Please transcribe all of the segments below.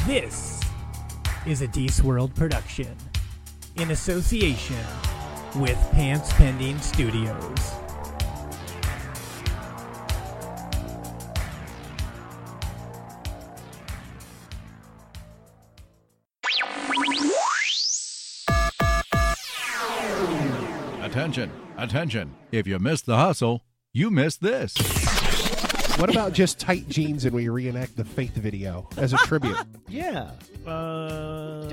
This is a D-Swirled production in association with Pants Pending Studios. Attention, attention. If you missed the hustle, you missed this. What about just tight jeans and we reenact the Faith video as a tribute? Yeah. No.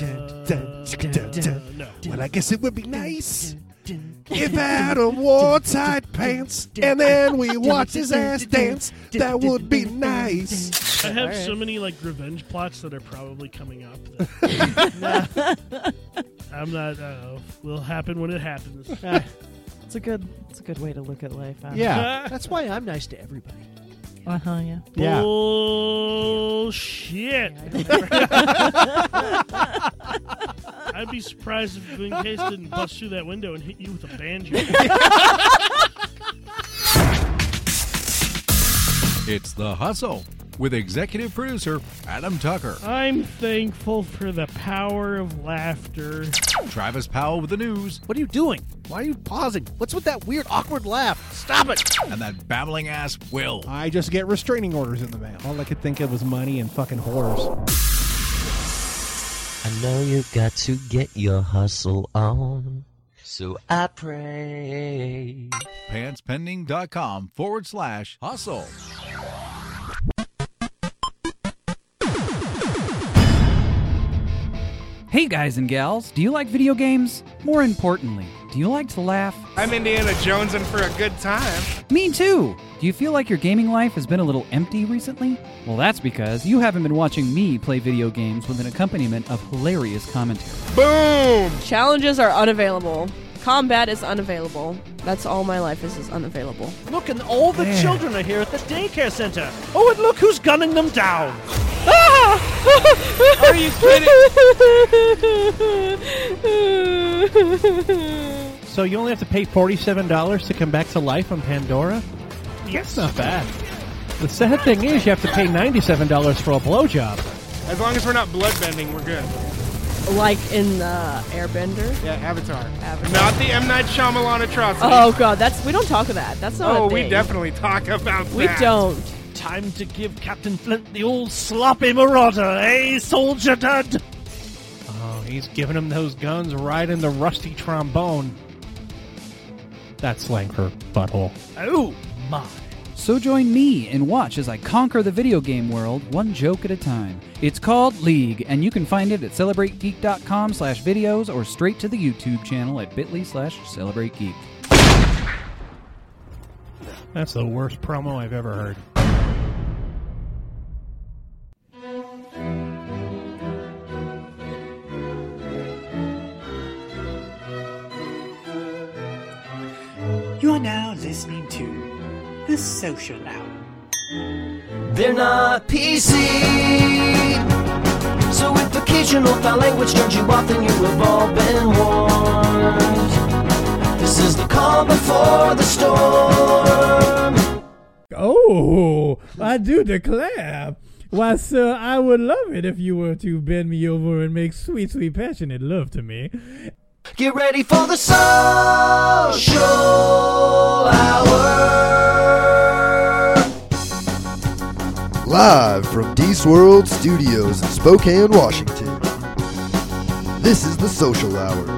Well, I guess it would be nice if Adam wore tight pants and then we watch his ass dance. That would be nice. I have so many revenge plots that are probably coming up. I'm not. Will happen when it happens. It's a good way to look at life. Honestly. Yeah. That's why I'm nice to everybody. Yeah. Yeah. Bullshit. I'd be surprised if Glenn Case didn't bust through that window and hit you with a banjo. It's The Hustle with executive producer Adam Tucker. I'm thankful for the power of laughter. Travis Powell with the news. What are you doing? Why are you pausing? What's with that weird, awkward laugh? Stop it! And that babbling ass Will. I just get restraining orders in the mail. All I could think of was money and fucking whores. I know you got to get your hustle on, so I pray. PantsPending.com/hustle. Hey guys and gals, do you like video games? More importantly, do you like to laugh? I'm Indiana Jonesing for a good time. Me too! Do you feel like your gaming life has been a little empty recently? Well, that's because you haven't been watching me play video games with an accompaniment of hilarious commentary. Boom! Challenges are unavailable. Combat is unavailable. That's all my life is unavailable. Look, and all the children are here at the daycare center. Oh, and look who's gunning them down. Are you kidding? So you only have to pay $47 to come back to life on Pandora? Yes. That's not bad. The sad thing is you have to pay $97 for a blowjob. As long as we're not bloodbending, we're good. Like in Airbender. Yeah, Avatar. Avatar. Not the M. Night Shyamalan atrocity. Oh god, we don't talk of that. That's not. a thing. We definitely talk about that. We don't. Time to give Captain Flint the old sloppy marauder, eh, soldier dud? Oh, he's giving him those guns right in the rusty trombone. That's slang for butthole. Oh, my. So join me and watch as I conquer the video game world one joke at a time. It's called League, and you can find it at CelebrateGeek.com/videos or straight to the YouTube channel at bit.ly/CelebrateGeek. That's the worst promo I've ever heard. You are now listening to The Social Hour. They're not PC, so if occasional foul language turns you off, then you have all been warned. This is the calm before the storm. Oh, I do declare. Why, sir, I would love it if you were to bend me over and make sweet, sweet, passionate love to me. Get ready for the social hour. Live from D-Swirled Studios in Spokane, Washington. This is the Social Hour.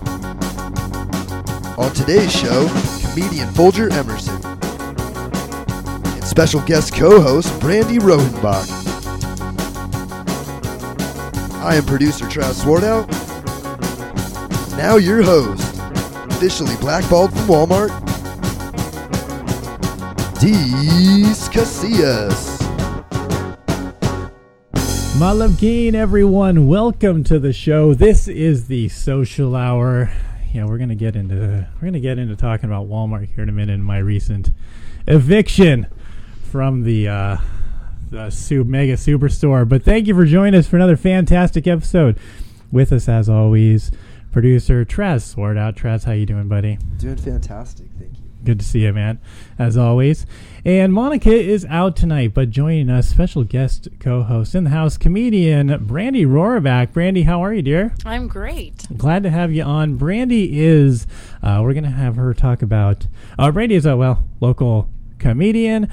On today's show, comedian Folger Emerson and special guest co-host Brandy Rohenbach. I am producer Travis Swartout. Now your host, officially blackballed from Walmart, Deez Casillas. Malabkeen, everyone. Welcome to the show. This is the Social Hour. Yeah, we're gonna get into talking about Walmart here in a minute. And my recent eviction from the mega superstore. But thank you for joining us for another fantastic episode. With us, as always, producer Traz Swartout. Traz, how you doing, buddy? Doing fantastic, thank you. Good to see you, man, as always. And Monica is out tonight, but joining us, special guest co-host in the house, comedian Brandy Rohraback. Brandy, how are you, dear? I'm great. Glad to have you on. Brandy is, we're going to have her talk about, Brandy is a, local comedian,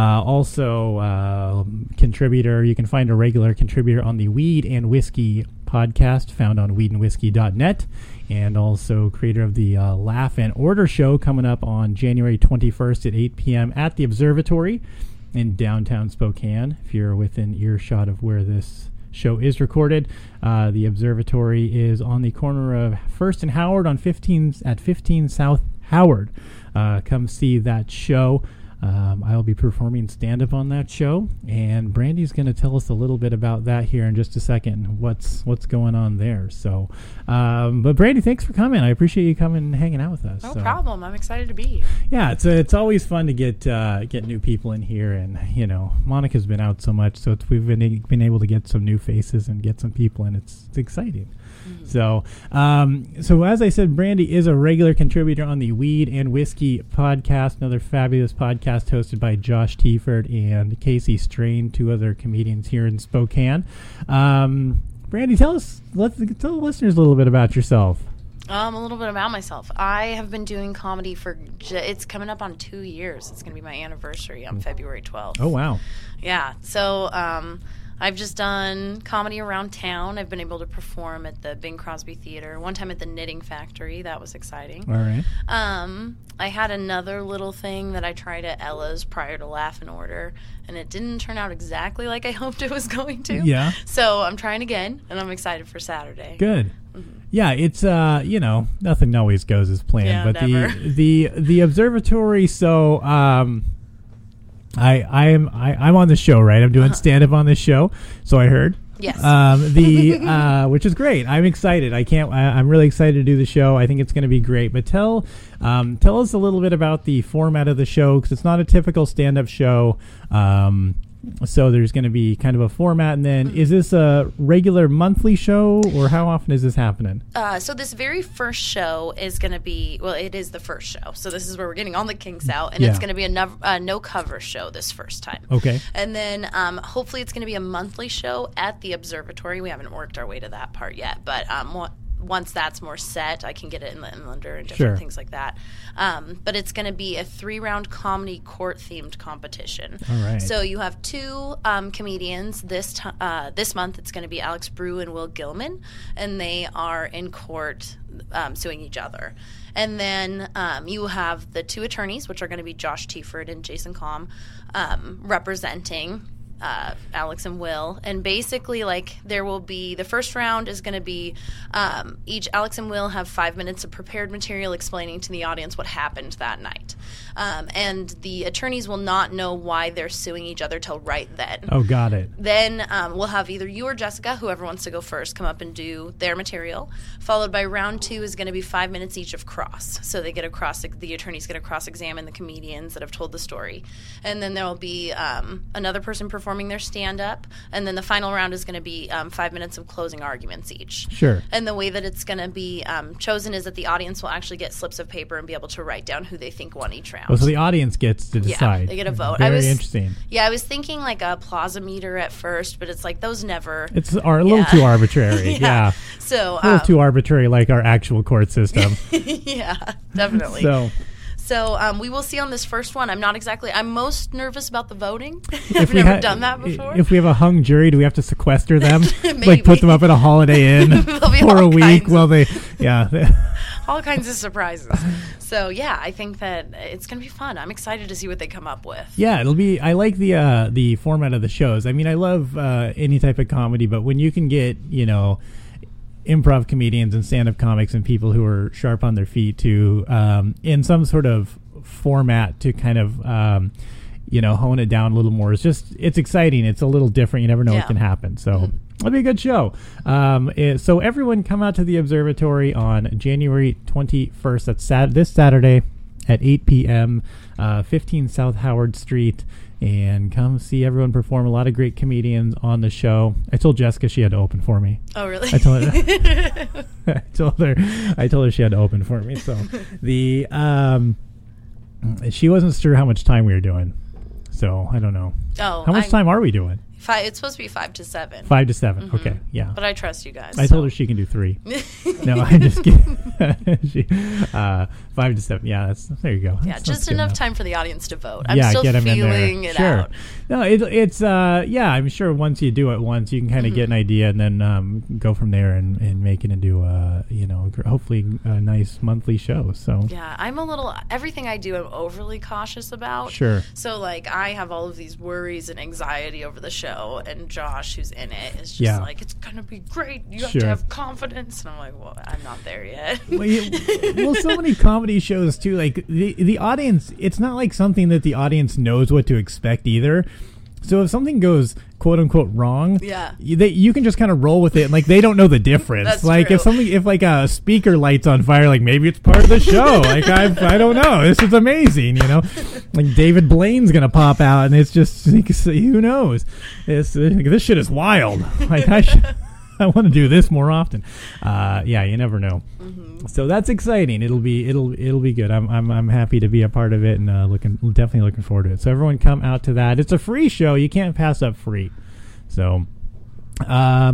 also contributor. You can find a regular contributor on the Weed and Whiskey podcast, found on weedandwhiskey.net, and also creator of the Laugh and Order show, coming up on January 21st at 8 p.m. at the Observatory in downtown Spokane. If you're within earshot of where this show is recorded, the Observatory is on the corner of First and Howard on 15 South Howard. Come see that show. I'll be performing stand-up on that show, and Brandy's going to tell us a little bit about that here in just a second, what's going on there. So, but Brandy, thanks for coming. I appreciate you coming and hanging out with us. No problem. I'm excited to be here. Yeah, it's always fun to get new people in here, and Monica's been out so much, so we've been able to get some new faces and get some people, and it's exciting. So as I said, Brandy is a regular contributor on the Weed and Whiskey podcast, another fabulous podcast hosted by Josh Tiefert and Casey Strain, two other comedians here in Spokane. Brandy, tell the listeners a little bit about yourself. A little bit about myself. I have been doing comedy for, it's coming up on 2 years. It's going to be my anniversary on February 12th. Oh, wow. Yeah. So, I've just done comedy around town. I've been able to perform at the Bing Crosby Theater, one time at the Knitting Factory. That was exciting. All right. I had another little thing that I tried at Ella's prior to Laugh and Order, and it didn't turn out exactly like I hoped it was going to. Yeah. So I'm trying again, and I'm excited for Saturday. Good. Yeah, it's nothing always goes as planned, Yeah, but never. the Observatory. So I'm on the show, right? I'm doing stand-up on this show, so I heard. Yes. Which is great. I'm excited. I'm really excited to do the show. I think it's going to be great. But tell us a little bit about the format of the show, because it's not a typical stand-up show. So there's going to be kind of a format, and then is this a regular monthly show, or how often is this happening? So this very first show is going to be, it is the first show. So this is where we're getting all the kinks out, and it's going to be a no-cover show this first time. Okay. And then hopefully it's going to be a monthly show at the Observatory. We haven't worked our way to that part yet, but once that's more set, I can get it in the Inlander and different things like that. But it's going to be a 3-round comedy court-themed competition. All right. So you have 2 comedians. This month it's going to be Alex Brew and Will Gilman, and they are in court suing each other. And then you have the 2 attorneys, which are going to be Josh Tiefert and Jason Kalm, representing Alex and Will, and basically there will be, the first round is going to be each Alex and Will have 5 minutes of prepared material explaining to the audience what happened that night, and the attorneys will not know why they're suing each other till right then. Oh, got it. Then we'll have either you or Jessica, whoever wants to go first, come up and do their material, followed by round 2 is going to be 5 minutes each of cross, so the attorneys get to cross-examine the comedians that have told the story, and then there will be another person performing their stand-up, and then the final round is going to be 5 minutes of closing arguments each. Sure. And the way that it's going to be chosen is that the audience will actually get slips of paper and be able to write down who they think won each round. Oh, so the audience gets to decide. Yeah, they get a vote. Very interesting. Yeah, I was thinking like a plaza meter at first, but it's like those never. It's a little too arbitrary. Yeah. So a little too arbitrary, like our actual court system. Yeah, definitely. So we will see on this first one. I'm most nervous about the voting. I've never done that before. If we have a hung jury, do we have to sequester them? Maybe. Like put them up at a Holiday Inn for a week while they, all kinds of surprises. So yeah, I think that it's going to be fun. I'm excited to see what they come up with. Yeah, it'll be. I like the format of the shows. I mean, I love any type of comedy, but when you can get improv comedians and stand-up comics and people who are sharp on their feet to in some sort of format to kind of hone it down a little more. It's exciting. It's a little different. You never know what can happen. So it'll be a good show. So everyone come out to the Observatory on January 21st. That's this Saturday at 8 p.m. 15 South Howard Street. And come see everyone perform. A lot of great comedians on the show. I told Jessica she had to open for me. Oh, really? I told her she had to open for me. So the She wasn't sure how much time we were doing, so I don't know. Oh, how much time are we doing? It's supposed to be 5 to 7. 5 to 7. Okay, yeah. But I trust you guys. I told her she can do 3. No, I'm just kidding. 5 to 7. Yeah, there you go. Yeah, That's just good enough time for the audience to vote. I'm yeah, still get them feeling in there. it Sure. out. No, it's yeah. I'm sure once you do it once, you can kind of get an idea, and then go from there and make it into hopefully a nice monthly show. So yeah, I'm everything I do, I'm overly cautious about. Sure. So like I have all of these worries and anxiety over the show, and Josh, who's in it, is just like, it's gonna be great. You have to have confidence, and I'm like, well, I'm not there yet. Well, so many comedy shows too. Like the audience, it's not like something that the audience knows what to expect either. So if something goes quote unquote wrong, you can just kind of roll with it, and like they don't know the difference. That's like true. if like a speaker light's on fire, like maybe it's part of the show. Like I don't know. This is amazing, Like David Blaine's gonna pop out, and it's just like, who knows? This shit is wild. Like I want to do this more often. Yeah, you never know. So that's exciting. It'll be good. I'm happy to be a part of it, and definitely looking forward to it. So everyone come out to that. It's a free show. You can't pass up free. So, how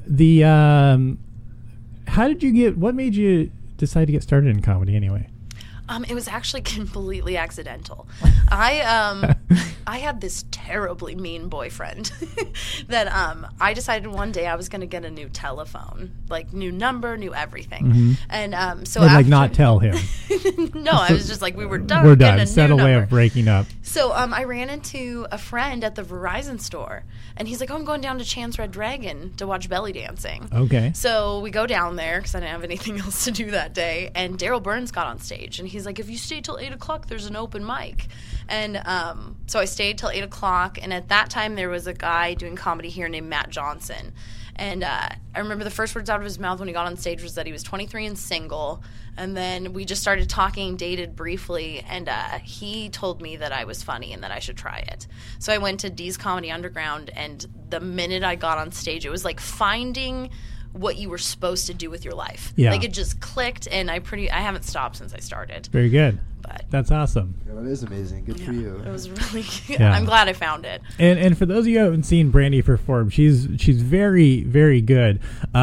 did you what made you decide to get started in comedy anyway? It was actually completely accidental. I had this terribly mean boyfriend that I decided one day I was going to get a new telephone, like new number, new everything. And so like not tell him. No, I was just like, we were done. We're done. Set a way of breaking up. So I ran into a friend at the Verizon store, and he's like, oh, I'm going down to Chance Red Dragon to watch belly dancing. Okay. So we go down there because I didn't have anything else to do that day, and Daryl Burns got on stage, and he's like, if you stay till 8 o'clock, there's an open mic. And so I stayed till 8 o'clock, and at that time there was a guy doing comedy here named Matt Johnson. And I remember the first words out of his mouth when he got on stage was that he was 23 and single. And then we just started talking, dated briefly, and he told me that I was funny and that I should try it. So I went to D's Comedy Underground, and the minute I got on stage, it was like finding what you were supposed to do with your life. Yeah. Like it just clicked, and I haven't stopped since I started. Very good. But that's awesome. Yeah, that is amazing. Good for you. It was really I'm glad I found it. And for those of you who haven't seen Brandy perform, she's very, very good.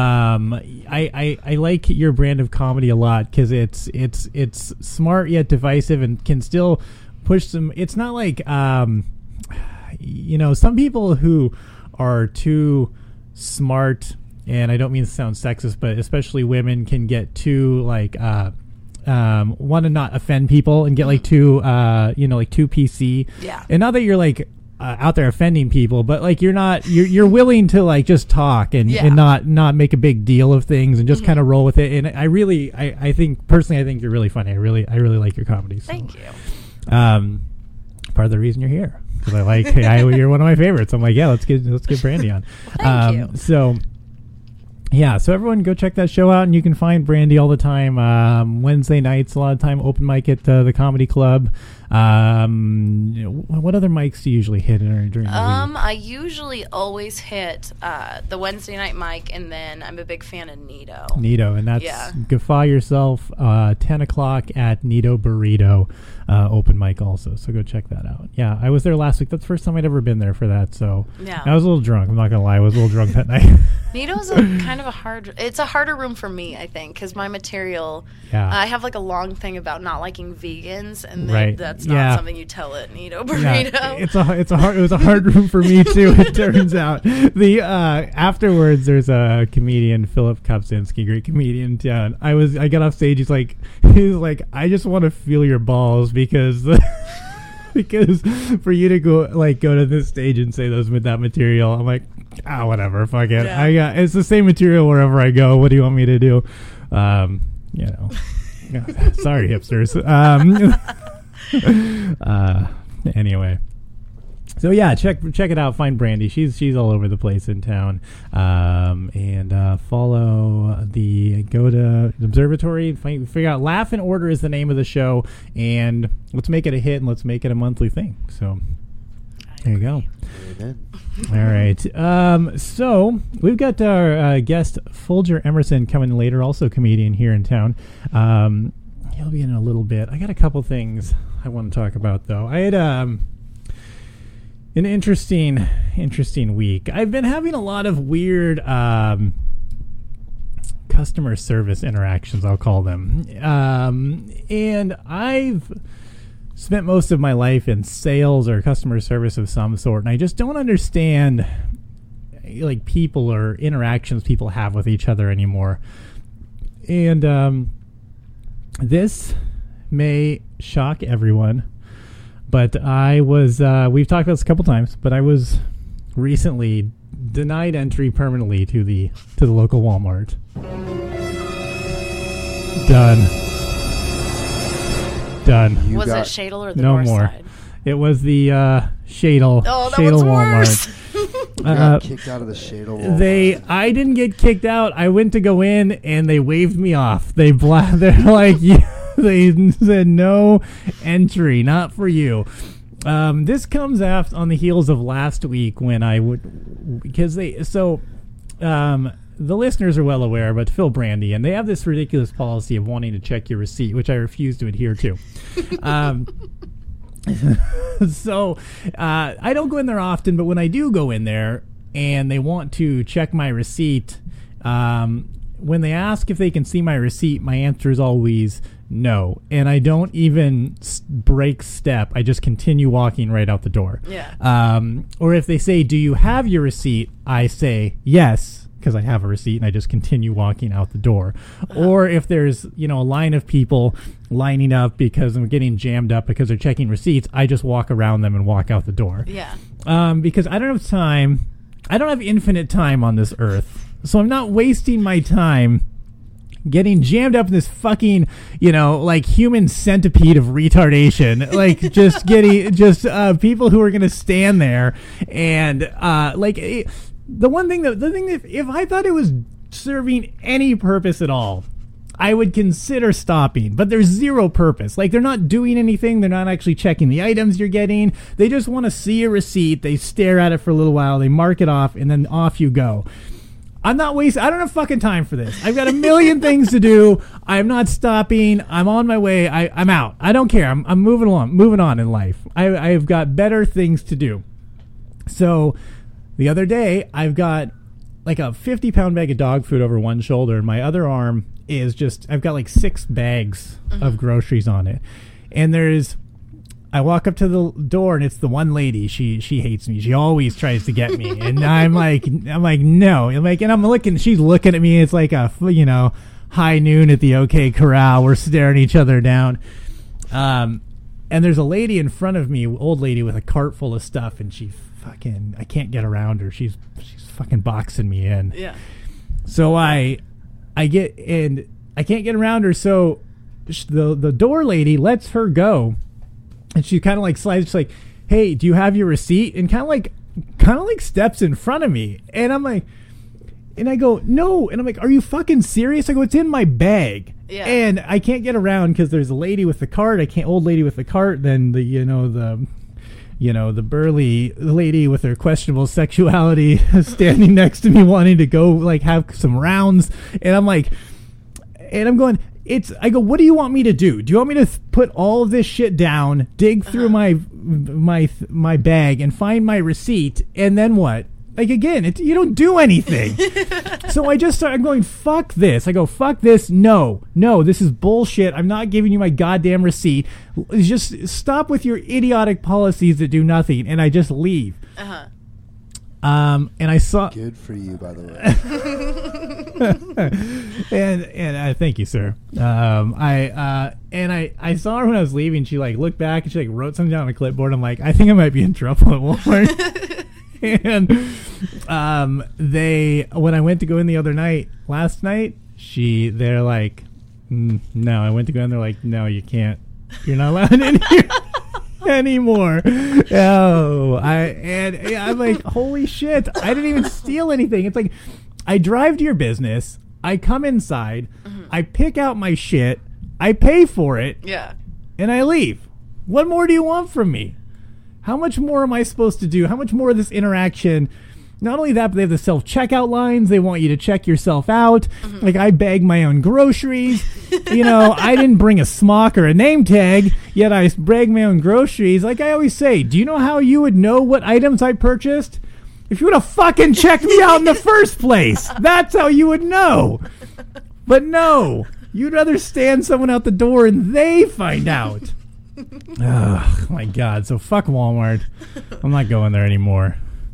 I like your brand of comedy a lot because it's smart yet divisive and can still push some. It's not like some people who are too smart, and I don't mean to sound sexist, but especially women can get too like want to not offend people and get like too too PC. Yeah. And not that you're like out there offending people, but like you're willing to like just talk and not make a big deal of things and just kind of roll with it. And I think personally, I think you're really funny. I really like your comedy. So. Thank you. Part of the reason you're here because I like you're one of my favorites. I'm like, yeah, let's get Brandy on. Thank you. So. Yeah, so everyone go check that show out, and you can find Brandy all the time. Wednesday nights, a lot of time, open mic at the Comedy Club. What other mics do you usually hit during the week? I usually always hit the Wednesday night mic, and then I'm a big fan of Nito. Nito, and that's Guffaw Yourself, 10 o'clock at Nito Burrito, open mic also. So go check that out. Yeah, I was there last week. That's the first time I'd ever been there for that. So I was a little drunk. I'm not going to lie. I was a little drunk that night. Nito's kind of it's a harder room for me, I think, because my material, I have like a long thing about not liking vegans, and that's not something you tell at Nito Burrito. Yeah, it was a hard room for me too. It turns out afterwards there's a comedian, Philip Kopczynski, great comedian in town. I got off stage. He's like I just want to feel your balls because for you to go to this stage and say that material, I'm like, whatever, fuck it. Yeah. It's the same material wherever I go. What do you want me to do? Sorry, hipsters. Anyway. So yeah, check it out. Find Brandy. She's all over the place in town. And follow go to the Observatory. Figure out Laugh in Order is the name of the show, and let's make it a hit and let's make it a monthly thing. So there you go. Amen. All right. So we've got our guest Folger Emerson coming later, also comedian here in town. He'll be in a little bit. I got a couple things I want to talk about, though. I had an interesting week. I've been having a lot of weird customer service interactions, I'll call them. And I've spent most of my life in sales or customer service of some sort, and I just don't understand like people or interactions people have with each other anymore. And this may shock everyone, but I was we've talked about this a couple times, but I was recently denied entry permanently to the local Walmart. Done. Was it Shadle or the no north more side? It was the Shadle. Oh, that Shadle one's Walmart. You got kicked out of the Shadle Walmart. I didn't get kicked out. I went to go in and they waved me off. They're like, they said no entry, not for you. This comes on the heels of last week when I would, because the listeners are well aware, but Phil Brandy, and they have this ridiculous policy of wanting to check your receipt, which I refuse to adhere to. So I don't go in there often, but when I do go in there and they want to check my receipt, when they ask if they can see my receipt, my answer is always no. And I don't even break step. I just continue walking right out the door. Yeah. Or if they say, do you have your receipt? I say yes, because I have a receipt, and I just continue walking out the door. Or if there's, a line of people lining up because I'm getting jammed up because they're checking receipts, I just walk around them and walk out the door. Yeah. Because I don't have time. I don't have infinite time on this earth. So I'm not wasting my time getting jammed up in this fucking, like human centipede of retardation. Like just getting, people who are going to stand there and, the thing that if I thought it was serving any purpose at all, I would consider stopping. But there's zero purpose. Like, they're not doing anything. They're not actually checking the items you're getting. They just want to see a receipt. They stare at it for a little while. They mark it off, and then off you go. I'm not wasting. I don't have fucking time for this. I've got a million things to do. I'm not stopping. I'm on my way. I'm out. I don't care. I'm moving on in life. I've got better things to do. So the other day, I've got like a 50-pound bag of dog food over one shoulder, and my other arm is I've got like 6 bags of groceries on it. And I walk up to the door, and it's the one lady. She hates me. She always tries to get me. And I'm like, no. And I'm looking, she's looking at me. It's like a, high noon at the OK Corral. We're staring each other down. And there's a lady in front of me, old lady with a cart full of stuff, and I can't get around her. She's fucking boxing me in. Yeah. So I get, and I can't get around her. So the door lady lets her go, and she kind of like slides. She's like, "Hey, do you have your receipt?" And kind of like steps in front of me, and I'm like, and I go, "No," and I'm like, "Are you fucking serious?" I go, "It's in my bag." Yeah. And I can't get around because there's a lady with the cart. Old lady with the cart. Then the burly lady with her questionable sexuality standing next to me wanting to go like have some rounds. And I'm like, and I'm going, I go, what do you want me to do? Do you want me to put all of this shit down, dig through my bag and find my receipt? And then what? Like, again, you don't do anything. So I'm going, fuck this. I go, fuck this. No, this is bullshit. I'm not giving you my goddamn receipt. Just stop with your idiotic policies that do nothing. And I just leave. And I saw. Good for you, by the way. and thank you, sir. I saw her when I was leaving. She like looked back and she like wrote something down on a clipboard. I'm like, I think I might be in trouble at Walmart. And when I went to go in last night, they're like, no. I went to go in, they're like, no, you can't. You're not allowed in here anymore. Oh, I'm like, holy shit! I didn't even steal anything. It's like, I drive to your business, I come inside, I pick out my shit, I pay for it, yeah, and I leave. What more do you want from me? How much more am I supposed to do? How much more of this interaction Not only that, but they have the self-checkout lines. They want you to check yourself out. Like, I bag my own groceries. You know, I didn't bring a smock or a name tag, yet I bag my own groceries. Like I always say, do you know how you would know what items I purchased? If you would have fucking checked me out in the first place. That's how you would know. But no, you'd rather stand someone out the door and they find out. Oh, my God. So fuck Walmart. I'm not going there anymore.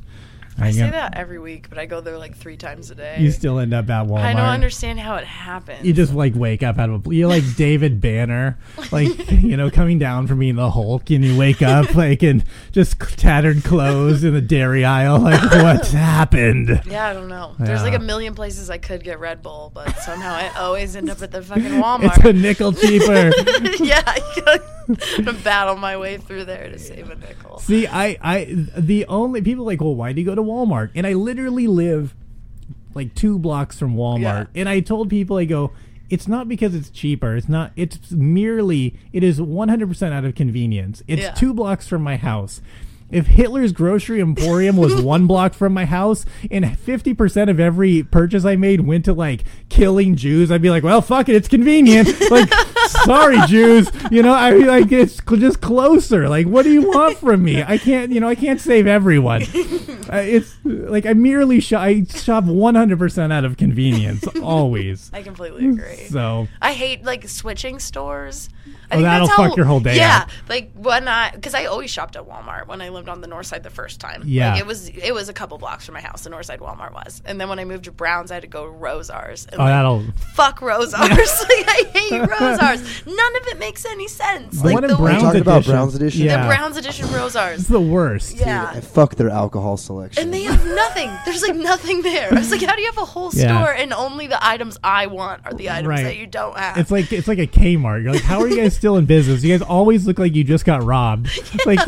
I say that every week, but I go there like 3 times a day. You still end up at Walmart. I don't understand how it happens. You just like wake up out of you're like David Banner, like, you know, coming down from being the Hulk, and you wake up like in just tattered clothes in the dairy aisle. Like, what happened? Yeah, I don't know. There's like a million places I could get Red Bull, but somehow I always end up at the fucking Walmart. It's a nickel cheaper. Yeah, I'm gonna battle my way through there to save a nickel. See, the only people are like, well, why do you go to Walmart? And I literally live like 2 blocks from Walmart. And I told people, I go, it's not because it's cheaper. It's not. It's merely, it is 100% out of convenience. It's 2 blocks from my house. If Hitler's Grocery Emporium was 1 block from my house and 50% of every purchase I made went to like killing Jews, I'd be like, well, fuck it, it's convenient. Like, sorry, Jews. You know, I'd be like, it's just closer. Like, what do you want from me? I can't save everyone. It's like I shop 100% out of convenience, always. I completely agree. So I hate like switching stores. That'll fuck your whole day up. Like because I always shopped at Walmart when I lived on the north side the first time. Yeah. Like, it was a couple blocks from my house, the north side Walmart was. And then when I moved to Browns, I had to go to Rosars. And that'll... Fuck Rosars. Like, I hate Rosars. None of it makes any sense. Like, the Browns talking about Browns Edition? The Browns Edition Rosars. It's the worst. Yeah. Dude, fuck their alcohol selection. And they have nothing. There's like nothing there. I was like, how do you have a whole store and only the items I want are the items that you don't have? It's like a Kmart. You're like, how are you guys still in business? You guys always look like you just got robbed. Like,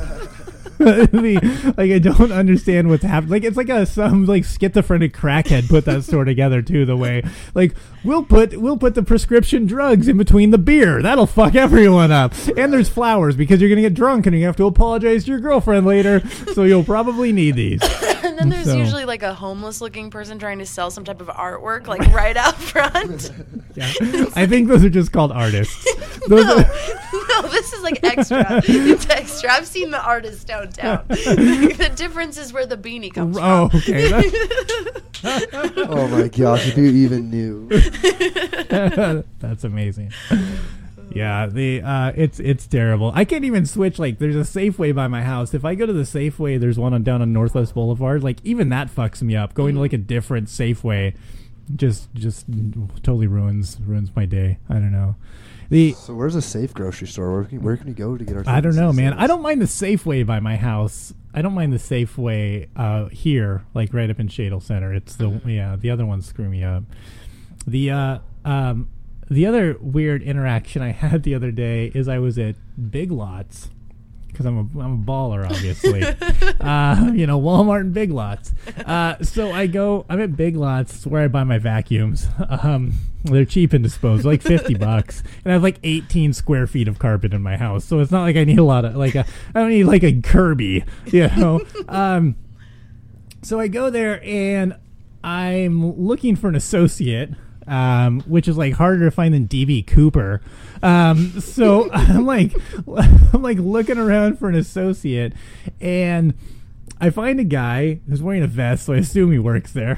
I don't understand what's happening. Like, it's like some like schizophrenic crackhead put that store together too. The way, like, we'll put the prescription drugs in between the beer. That'll fuck everyone up. And there's flowers because you're gonna get drunk and you have to apologize to your girlfriend later. So you'll probably need these. And then there's usually like a homeless looking person trying to sell some type of artwork, like right out front. Yeah, I think those are just called artists. No, this is like extra. It's extra. I've seen the artists downtown. The difference is where the beanie comes from. Oh, okay. Oh my gosh, if you even knew. That's amazing. Yeah, it's terrible. I can't even switch. Like, there's a Safeway by my house. If I go to the Safeway, there's one down on Northwest Boulevard. Like, even that fucks me up. Going to like a different Safeway just totally ruins my day. I don't know. So where's a safe grocery store? Where can you go to get our? I don't know, man. I don't mind the Safeway by my house. I don't mind the Safeway here, like right up in Shadle Center. It's the other ones screw me up. The other weird interaction I had the other day is I was at Big Lots because I'm a baller, obviously. Walmart and Big Lots. So I'm at Big Lots. It's where I buy my vacuums. They're cheap and disposable, like $50, and I have like 18 square feet of carpet in my house. So it's not like I need a lot of I don't need like a Kirby, you know. So I go there and I'm looking for an associate. Which is like harder to find than DB Cooper. So I'm like looking around for an associate, and I find a guy who's wearing a vest, so I assume he works there.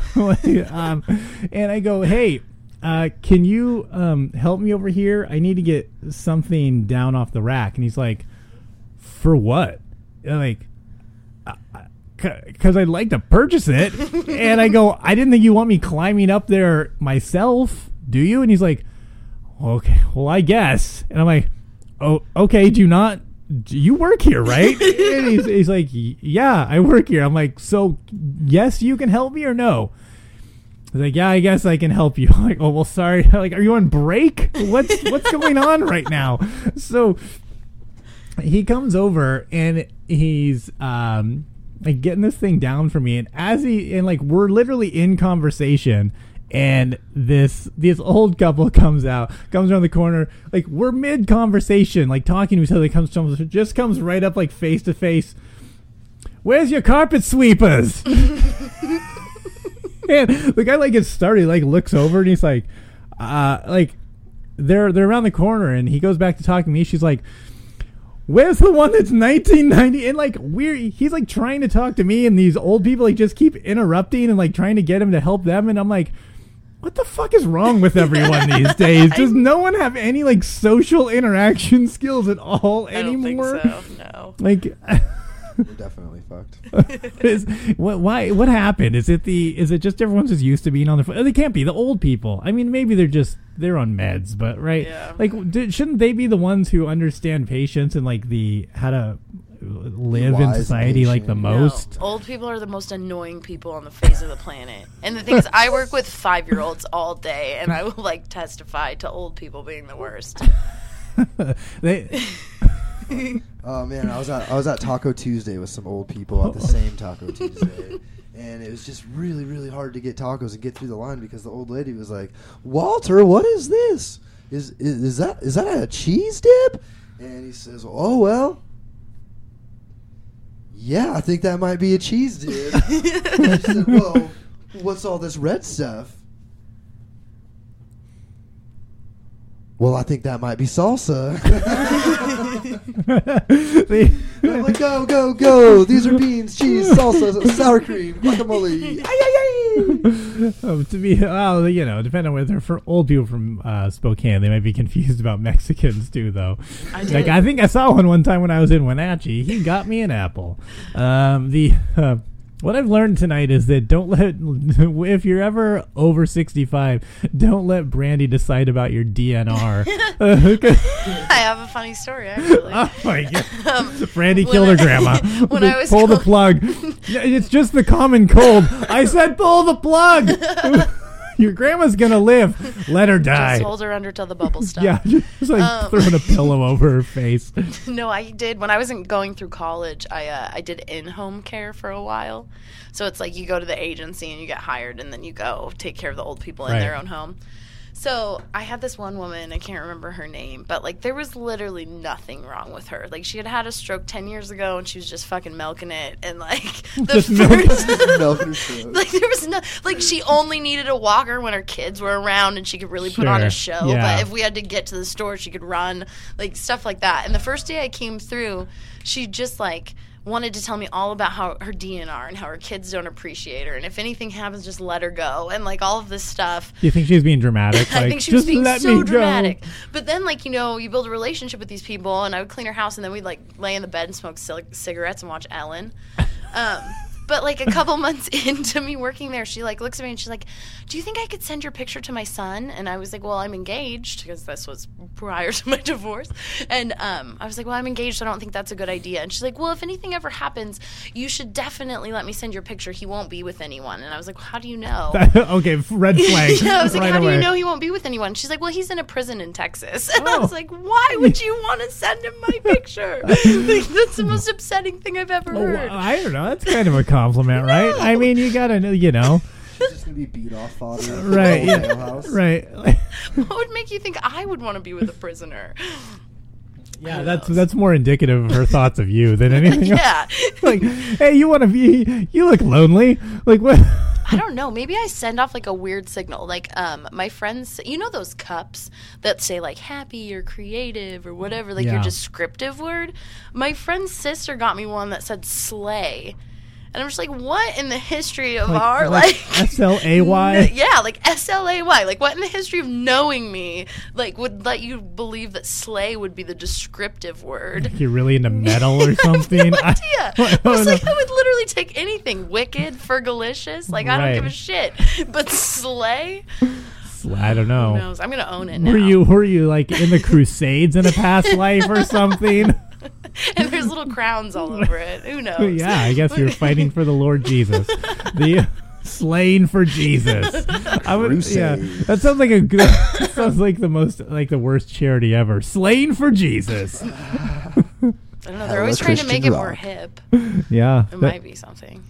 And I go, hey, can you help me over here? I need to get something down off the rack. And he's like, for what? And I'm like, because I'd like to purchase it. And I go, I didn't think you want me climbing up there myself, do you? And he's like, okay, well, I guess. And I'm like, oh, okay, do you work here, right? And he's like, yeah, I work here. I'm like, so yes, you can help me or no? He's like, yeah, I guess I can help you. I'm like, oh, well, sorry. Like, are you on break? What's going on right now? So he comes over and he's like getting this thing down for me, and we're literally in conversation, and this old couple comes around the corner, like we're mid conversation, like talking to each other, comes right up like face to face. where's your carpet sweepers? And the guy like gets started, like looks over and he's like they're around the corner and he goes back to talking to me. She's like, where's the one that's 1990? And like he's like trying to talk to me and these old people like just keep interrupting and like trying to get him to help them. And I'm like, what the fuck is wrong with everyone these days? Does no one have any like social interaction skills at all anymore? I don't think so, no. Like We're definitely fucked. What happened? Is it just everyone's just used to being on the phone? They can't be the old people. I mean, maybe they're on meds, but right? Yeah. Like, shouldn't they be the ones who understand patience and like how to live in society like the most? No, old people are the most annoying people on the face of the planet. And the thing is, I work with 5-year-olds all day, and I will like testify to old people being the worst. Oh man, I was at Taco Tuesday with some old people at the same Taco Tuesday, and it was just really, really hard to get tacos and get through the line because the old lady was like, "Walter, what is this? Is that a cheese dip?" And he says, "Oh well, yeah, I think that might be a cheese dip." And I said, "Whoa, what's all this red stuff?" Well, I think that might be salsa. I'm like, go. These are beans, cheese, salsa, sour cream, guacamole. Depending on whether for old people from Spokane, they might be confused about Mexicans too, though. I think I saw one time when I was in Wenatchee. He got me an apple. What I've learned tonight is that if you're ever over 65, don't let Brandy decide about your DNR. I have a funny story, actually. Oh my God. Brandy killed her grandma. When I was pull the plug. It's just the common cold. I said pull the plug. Your grandma's going to live. Let her die. Just hold her under till the bubbles stop. Yeah, just like throwing a pillow over her face. No, I did. When I wasn't going through college, I did in-home care for a while. So it's like you go to the agency and you get hired, and then you go take care of the old people in their own home. So I had this one woman, I can't remember her name, but like there was literally nothing wrong with her. Like she had had a stroke 10 years ago and she was just fucking milking it. And like the first, like there was no, like she only needed a walker when her kids were around and she could really put on a show. Yeah. But if we had to get to the store, she could run, like stuff like that. And the first day I came through, she just like wanted to tell me all about how her DNR and how her kids don't appreciate her, and if anything happens, just let her go, and like all of this stuff. Do you think she was being dramatic? I think she was being so dramatic. But then, like, you know, you build a relationship with these people, and I would clean her house, and then we'd like lay in the bed and smoke cigarettes and watch Ellen. But like a couple months into me working there, she like looks at me and she's like, "Do you think I could send your picture to my son?" And I was like, "Well, I'm engaged," because this was prior to my divorce. And I was like, "Well, I'm engaged, so I don't think that's a good idea." And she's like, "Well, if anything ever happens, you should definitely let me send your picture. He won't be with anyone." And I was like, well, "How do you know?" Okay, red flag. Yeah, I was like, right "How away. do you know he won't be with anyone?" She's like, "Well, he's in a prison in Texas." And I was like, "Why would you want to send him my picture?" Like, that's the most upsetting thing I've ever heard. I don't know. That's kind of a compliment, right? I mean, you gotta know, you know. She's just gonna be beat off fodder. Right. Yeah. Right. What would make you think I would want to be with a prisoner? Yeah, that's more indicative of her thoughts of you than anything Yeah. else. Like, hey, you want to be? You look lonely. Like what? I don't know. Maybe I send off like a weird signal. Like my friends, you know those cups that say like happy or creative or whatever, like your descriptive word? My friend's sister got me one that said slay. And I'm just like, what in the history of our like SLAY? Yeah, like SLAY. Like, what in the history of knowing me like would let you believe that slay would be the descriptive word? Like you're really into metal or something? No idea. I was like, I would literally take anything. Wicked, fergalicious. Like, I don't give a shit. But slay? I don't know. Who knows? I'm gonna own it now. Were you like in the Crusades in a past life or something? And there's little crowns all over it. Who knows? Yeah, I guess you're fighting for the Lord Jesus. The slain for Jesus. I would, yeah, that sounds like a good. Sounds like the most, like the worst charity ever. Slain for Jesus. I don't know. They're always trying to make it more hip. Yeah, it might be something.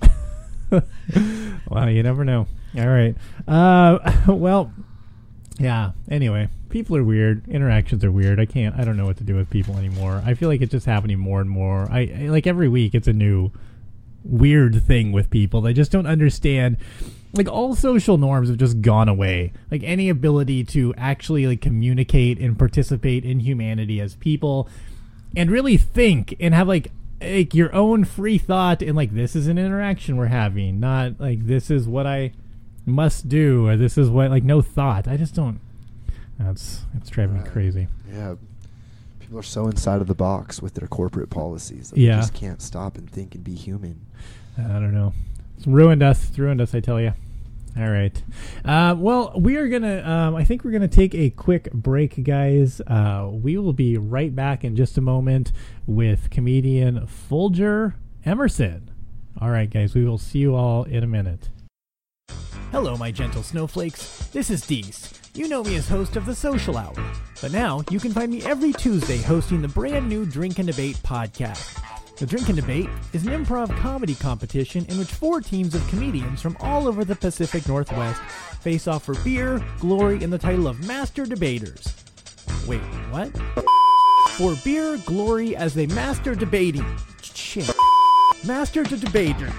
Wow, you never know. All right. Well, yeah. Anyway. People are weird. Interactions are weird. I don't know what to do with people anymore. I feel like it's just happening more and more. I like every week it's a new weird thing with people. They just don't understand. Like, all social norms have just gone away. Like, any ability to actually, like, communicate and participate in humanity as people and really think and have, like your own free thought and, like, this is an interaction we're having, not, like, this is what I must do, or this is what, like, no thought. I just don't. It's driving me crazy. Yeah. People are so inside of the box with their corporate policies that Yeah. they just can't stop and think and be human. I don't know. It's ruined us. It's ruined us, I tell you. All right. Well, we are going to, I think we're going to take a quick break, guys. We will be right back in just a moment with comedian Folger Emerson. All right, guys. We will see you all in a minute. Hello, my gentle snowflakes. This is Deese. You know me as host of The Social Hour. But now you can find me every Tuesday hosting the brand new Drink and Debate podcast. The Drink and Debate is an improv comedy competition in which 4 teams of comedians from all over the Pacific Northwest face off for beer, glory, and the title of Master Debaters. Wait, what? For beer, glory, as they master debating. Shit. Master to debater.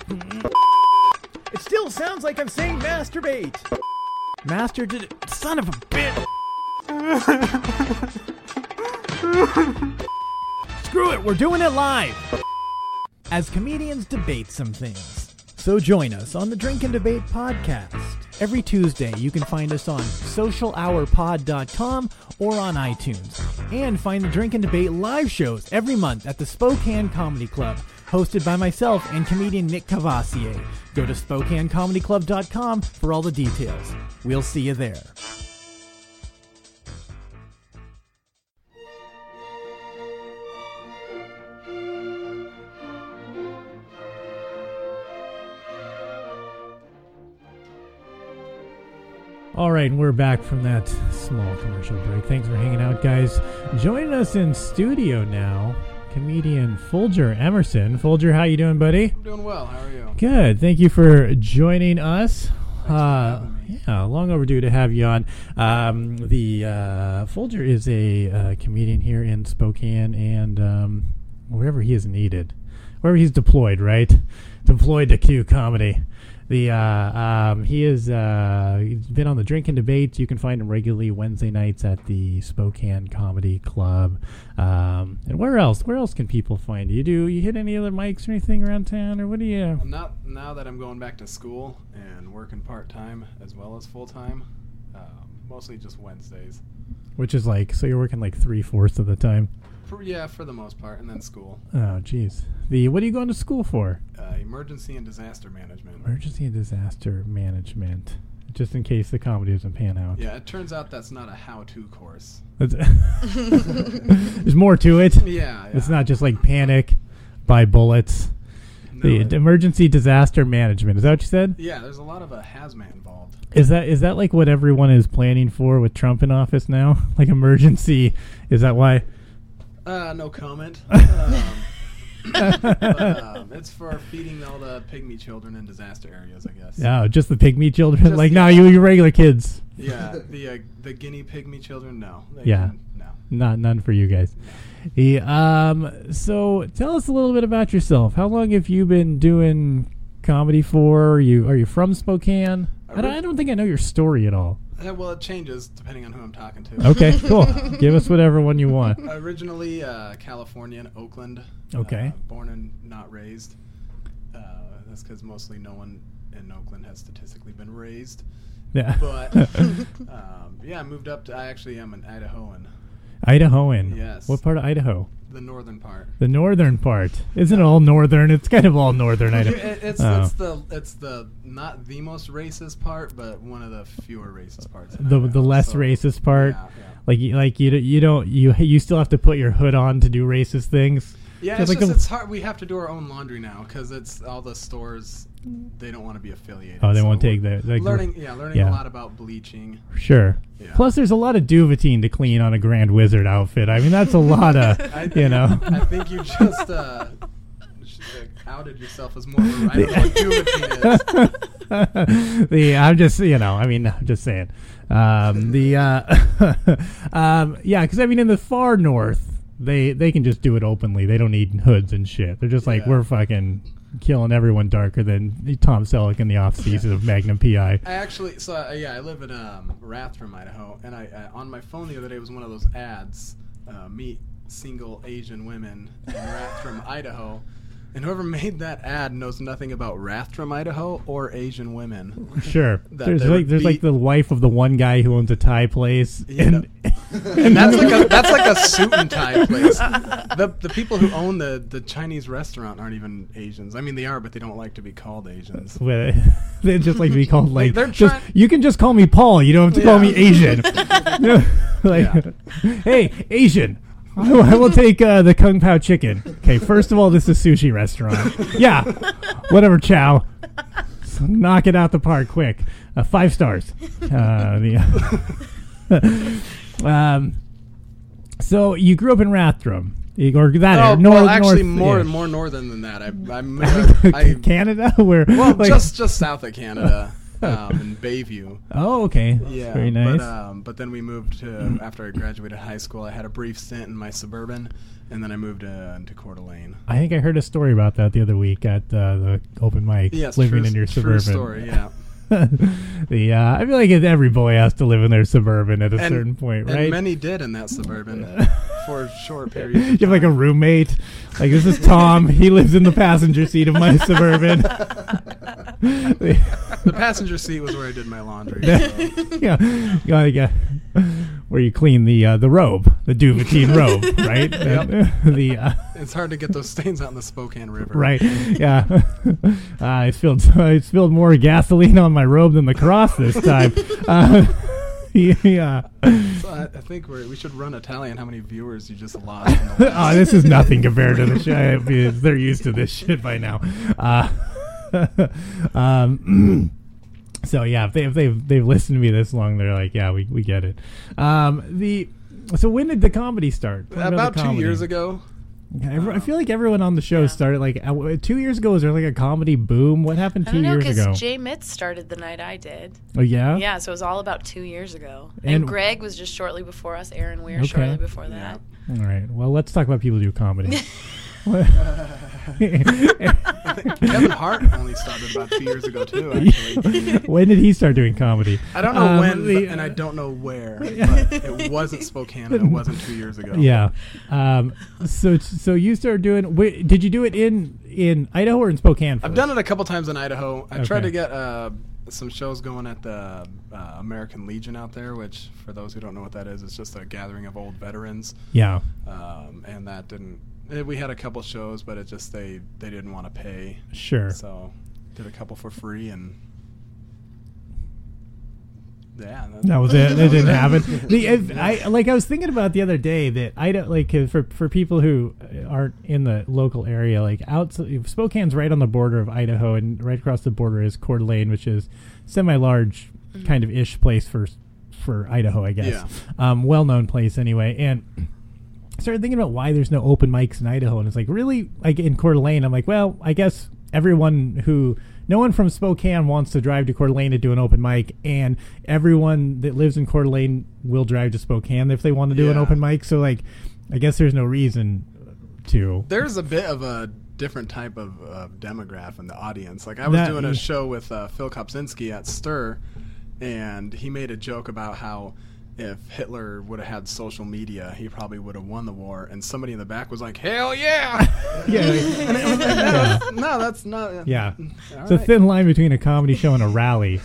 It still sounds like I'm saying masturbate. Master to... Son of a bitch. Screw it, we're doing it live! As comedians debate some things. So join us on the Drink and Debate podcast. Every Tuesday, you can find us on socialhourpod.com or on iTunes. And find the Drink and Debate live shows every month at the Spokane Comedy Club, hosted by myself and comedian Nick Cavassier. Go to SpokaneComedyClub.com for all the details. We'll see you there. All right, and we're back from that small commercial break. Thanks for hanging out, guys. Joining us in studio now, comedian Folger Emerson. Folger, how you doing, buddy? I'm doing well. How are you? Good. Thank you for joining us. Yeah, long overdue to have you on. Folger is a comedian here in Spokane and wherever he is needed, wherever he's deployed, right? Deployed to Q Comedy. He's been on the Drink and Debate. You can find him regularly Wednesday nights at the Spokane Comedy Club. And where else? Where else can people find you? Do you hit any other mics or anything around town, or what do you? Not now that I'm going back to school and working part-time as well as full-time. Mostly just Wednesdays. Which is like, so you're working like 3/4 of the time? For the most part, and then school. Oh, geez. What are you going to school for? Emergency and disaster management. Emergency and disaster management. Just in case the comedy doesn't pan out. Yeah, it turns out that's not a how-to course. There's more to it. Yeah. It's not just like panic, buy bullets. No, the emergency disaster management. Is that what you said? Yeah, there's a lot of a hazmat involved. Is that like what everyone is planning for with Trump in office now? Like emergency? Is that why? No comment. It's for feeding all the pygmy children in disaster areas, I guess. Oh, just the pygmy children? You regular kids. Yeah, the guinea pygmy children, no. None for you guys. So tell us a little bit about yourself. How long have you been doing comedy for? Are you from Spokane? I don't think I know your story at all. Well, it changes depending on who I'm talking to. Okay, cool. Give us whatever one you want. Originally Californian, Oakland. Okay. Born and not raised. That's because mostly no one in Oakland has statistically been raised. Yeah. But, I moved up to, I actually am an Idahoan. Idahoan? Yes. What part of Idaho? The northern part. The northern part. Isn't it all northern? It's kind of all northern Idaho. It's the not the most racist part, but one of the fewer racist parts. The less racist part. Yeah. You still have to put your hood on to do racist things. Yeah, it's hard. We have to do our own laundry now because it's all the stores. They don't want to be affiliated. Oh, they won't take the learning a lot about bleaching. Sure. Yeah. Plus, there's a lot of Duvetine to clean on a Grand Wizard outfit. I mean, that's a lot of I think you just outed yourself as more of a writer than what Duvetine is. I'm just saying. Because in the far north, they can just do it openly. They don't need hoods and shit. They're just like, we're fucking killing everyone darker than Tom Selleck in the off season of Magnum PI. I actually, I live in Rathdrum, Idaho, and I on my phone the other day was one of those ads, meet single Asian women in Rathdrum, Idaho. And whoever made that ad knows nothing about Rathdrum, Idaho, or Asian women. Sure, there's like the wife of the one guy who owns a Thai place, and that's like a suit and tie place. The people who own the Chinese restaurant aren't even Asians. I mean, they are, but they don't like to be called Asians. They just like to be called like. They're you can just call me Paul. You don't have to call me Asian. Hey, Asian. I will take the Kung Pao chicken. Okay, first of all, this is a sushi restaurant. Yeah, whatever, chow. So knock it out the park quick. 5 stars. So you grew up in Rathdrum, or that area? More northern than that. I Canada, where just south of Canada. In Bayview. Oh, okay. Yeah, very nice. But then we moved to after I graduated high school. I had a brief stint in my Suburban, and then I moved to Coeur d'Alene. I think I heard a story about that the other week at the open mic. Yes, living in your Suburban. True story. Yeah. I feel like every boy has to live in their Suburban at a certain point, right? And many did in that Suburban for a short period. You have like a roommate. Like, this is Tom. He lives in the passenger seat of my Suburban. The passenger seat was where I did my laundry. So. Yeah, where you clean the robe, the Duvetine robe, right? Yep. It's hard to get those stains out in the Spokane River. Right. Yeah. I spilled more gasoline on my robe than the cross this time. Yeah. So I think we should run a tally on how many viewers you just lost. Oh, this is nothing compared to the show. They're used to this shit by now. So yeah, if they've listened to me this long, they're like, yeah, we get it. So when did the comedy start? About 2 years ago. I feel like everyone on the show started like 2 years ago. Was there like a comedy boom? What happened 2 years ago? Because Jay Mitz started the night I did. Oh yeah. Yeah, so it was all about 2 years ago. And Greg was just shortly before us. Aaron Weir shortly before that. All right. Well, let's talk about people who do comedy. Kevin Hart only started about 2 years ago too. Actually, when did he start doing comedy? I don't know when, and I don't know where. But it wasn't Spokane, and it wasn't 2 years ago. Yeah. So you started doing. Did you do it in Idaho or in Spokane? I've done it a couple times in Idaho. I tried to get some shows going at the American Legion out there, which, for those who don't know what that is, it's just a gathering of old veterans. Yeah. And that didn't. We had a couple shows, but it just they didn't want to pay. Sure. So did a couple for free, and yeah, that was it. It didn't happen. I was thinking about the other day that I don't like for people who aren't in the local area, like Spokane's right on the border of Idaho, and right across the border is Coeur d'Alene, which is semi-large kind of ish place for Idaho, I guess. Yeah. Well-known place anyway, and I started thinking about why there's no open mics in Idaho, and it's like, really, like in Coeur d'Alene, I'm like, well, I guess no one from Spokane wants to drive to Coeur d'Alene to do an open mic, and everyone that lives in Coeur d'Alene will drive to Spokane if they want to do an open mic, so like, I guess there's no reason to. There's a bit of a different type of demographic in the audience. Like, I was doing a show with Phil Kopczynski at Stir, and he made a joke about how if Hitler would have had social media, he probably would have won the war. And somebody in the back was like, "Hell yeah!" No, that's not. Yeah, it's a thin line between a comedy show and a rally.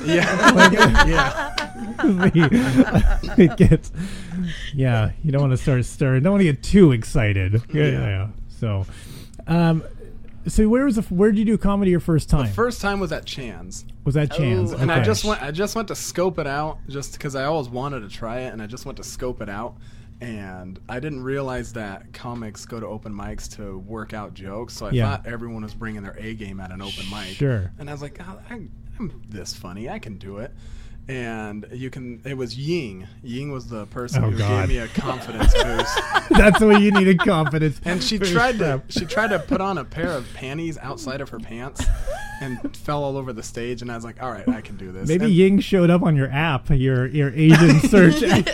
It gets. Yeah, you don't want to start stirring. Don't want to get too excited. Yeah. So, so where did you do comedy your first time? The first time was at Chan's. Was that Chan's? And I just went to scope it out, just because I always wanted to try it, and I just went to scope it out. And I didn't realize that comics go to open mics to work out jokes, so I thought everyone was bringing their A game at an open mic. Sure. And I was like, I'm this funny, I can do it. And it was Ying. Ying was the person who gave me a confidence boost. That's what you needed, confidence. And she tried to put on a pair of panties outside of her pants and fell all over the stage, and I was like, all right, I can do this. Maybe Ying showed up on your app, your Asian search.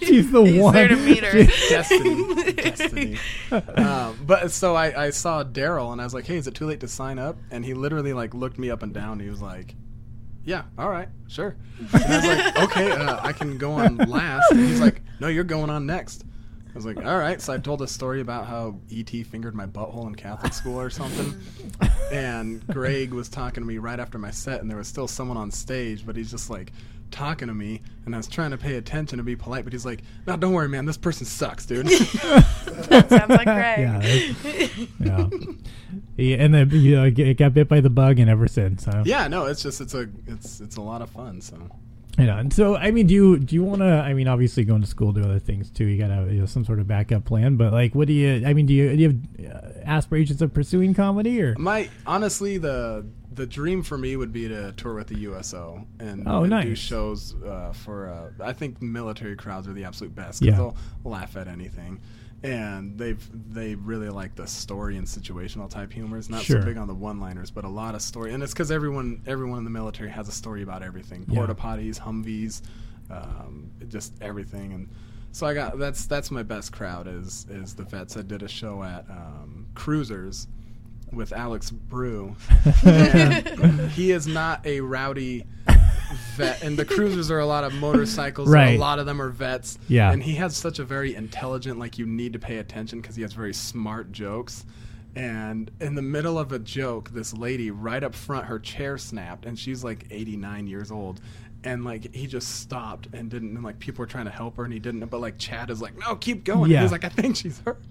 She's the He's one. there to meet her. Destiny. But so I saw Daryl and I was like, hey, is it too late to sign up? And he literally like looked me up and down. He was like, yeah, all right, sure. And I was like, okay, I can go on last. And he's like, no, you're going on next. I was like, all right. So I told a story about how E.T. fingered my butthole in Catholic school or something. And Greg was talking to me right after my set, and there was still someone on stage, but he's just like talking to me, and I was trying to pay attention to be polite, but he's like, no, don't worry, man, this person sucks, dude. That sounds like Greg. Yeah, and then it got bit by the bug, and ever since. So. Yeah, no, it's just it's a lot of fun. So. And so I mean, do you want to? I mean, obviously going to school, do other things too. You got to have some sort of backup plan. But like, what do you? I mean, do you have aspirations of pursuing comedy or? Honestly, the dream for me would be to tour with the USO and nice. do shows for. I think military crowds are the absolute best because they'll laugh at anything. And they really like the story and situational type humor. It's not so big on the one-liners, but a lot of story. And it's because everyone in the military has a story about everything: porta potties, Humvees, just everything. And so I got that's my best crowd is the vets. I did a show at Cruisers with Alex Brew, and he is not a rowdy vet, and the Cruisers are a lot of motorcycles, right. So a lot of them are vets, and he has such a very intelligent, like, you need to pay attention because he has very smart jokes. And in the middle of a joke, this lady right up front, her chair snapped, and she's like 89 years old, and like he just stopped and didn't, and like people were trying to help her and he didn't, but like Chad is like, no, keep going. And he's like, I think she's hurt.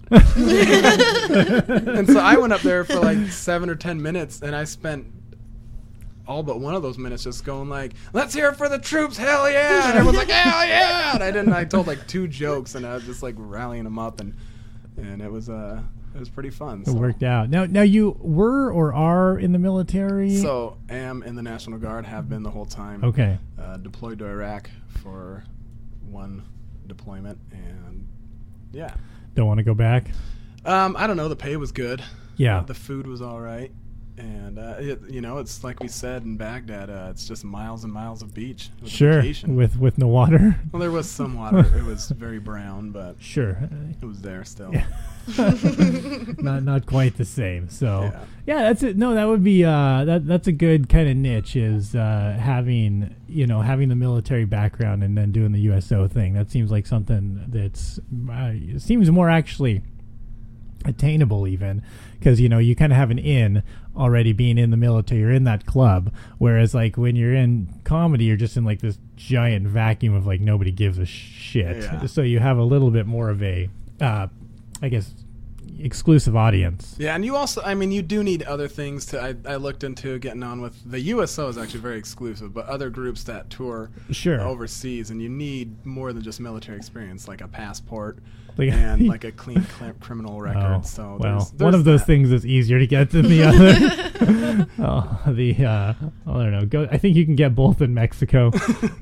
And so I went up there for like 7 or 10 minutes, and I spent all but one of those minutes just going like, let's hear it for the troops, hell yeah, and everyone's like, hell yeah, and I told like 2 jokes, and I was just like rallying them up, and it was pretty fun. It worked out. Now you were or are in the military? So am in the National Guard, have been the whole time. Okay. Deployed to Iraq for 1 deployment, and yeah. Don't want to go back? I don't know. The pay was good. Yeah. The food was all right. And, it's like we said in Baghdad, it's just miles and miles of beach. Vacation. With no water? Well, there was some water. It was very brown, but it was there still. Yeah. not quite the same. So, that's it. No, that would be that's a good kind of niche is having the military background and then doing the USO thing. That seems like something that's seems more actually attainable even because you kind of have an in already being in the military, you're in that club, whereas like when you're in comedy you're just in like this giant vacuum of like nobody gives a shit, so you have a little bit more of a I guess exclusive audience. Yeah, and you also, I mean, you do need other things to. I looked into getting on with the USO is actually very exclusive, but other groups that tour overseas, and you need more than just military experience, like a passport and like a clean criminal record. So there's one of those things is easier to get than the other. I don't know. I think you can get both in Mexico.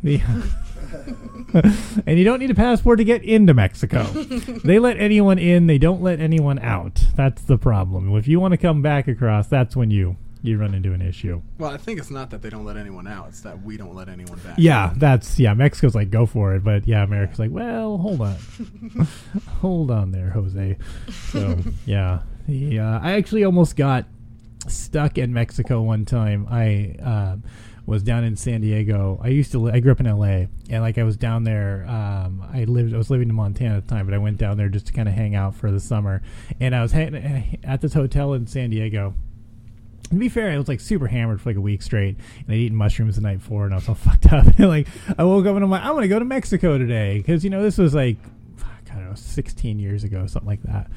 And you don't need a passport to get into Mexico. They let anyone in, they don't let anyone out. That's the problem. If you want to come back across, that's when you run into an issue. Well, I think it's not that they don't let anyone out, it's that we don't let anyone back. Yeah, Mexico's like, go for it, but America's like, well, hold on. Hold on there, Jose. So, I actually almost got stuck in Mexico one time. I was down in San Diego. I grew up in LA, and like I was down there. I was living in Montana at the time, but I went down there just to kind of hang out for the summer. And I was at this hotel in San Diego. To be fair, I was like super hammered for like a week straight, and I'd eaten mushrooms the night before, and I was all fucked up. And like I woke up and I'm like, I'm gonna go to Mexico today because this was like I don't know 16 years ago, something like that.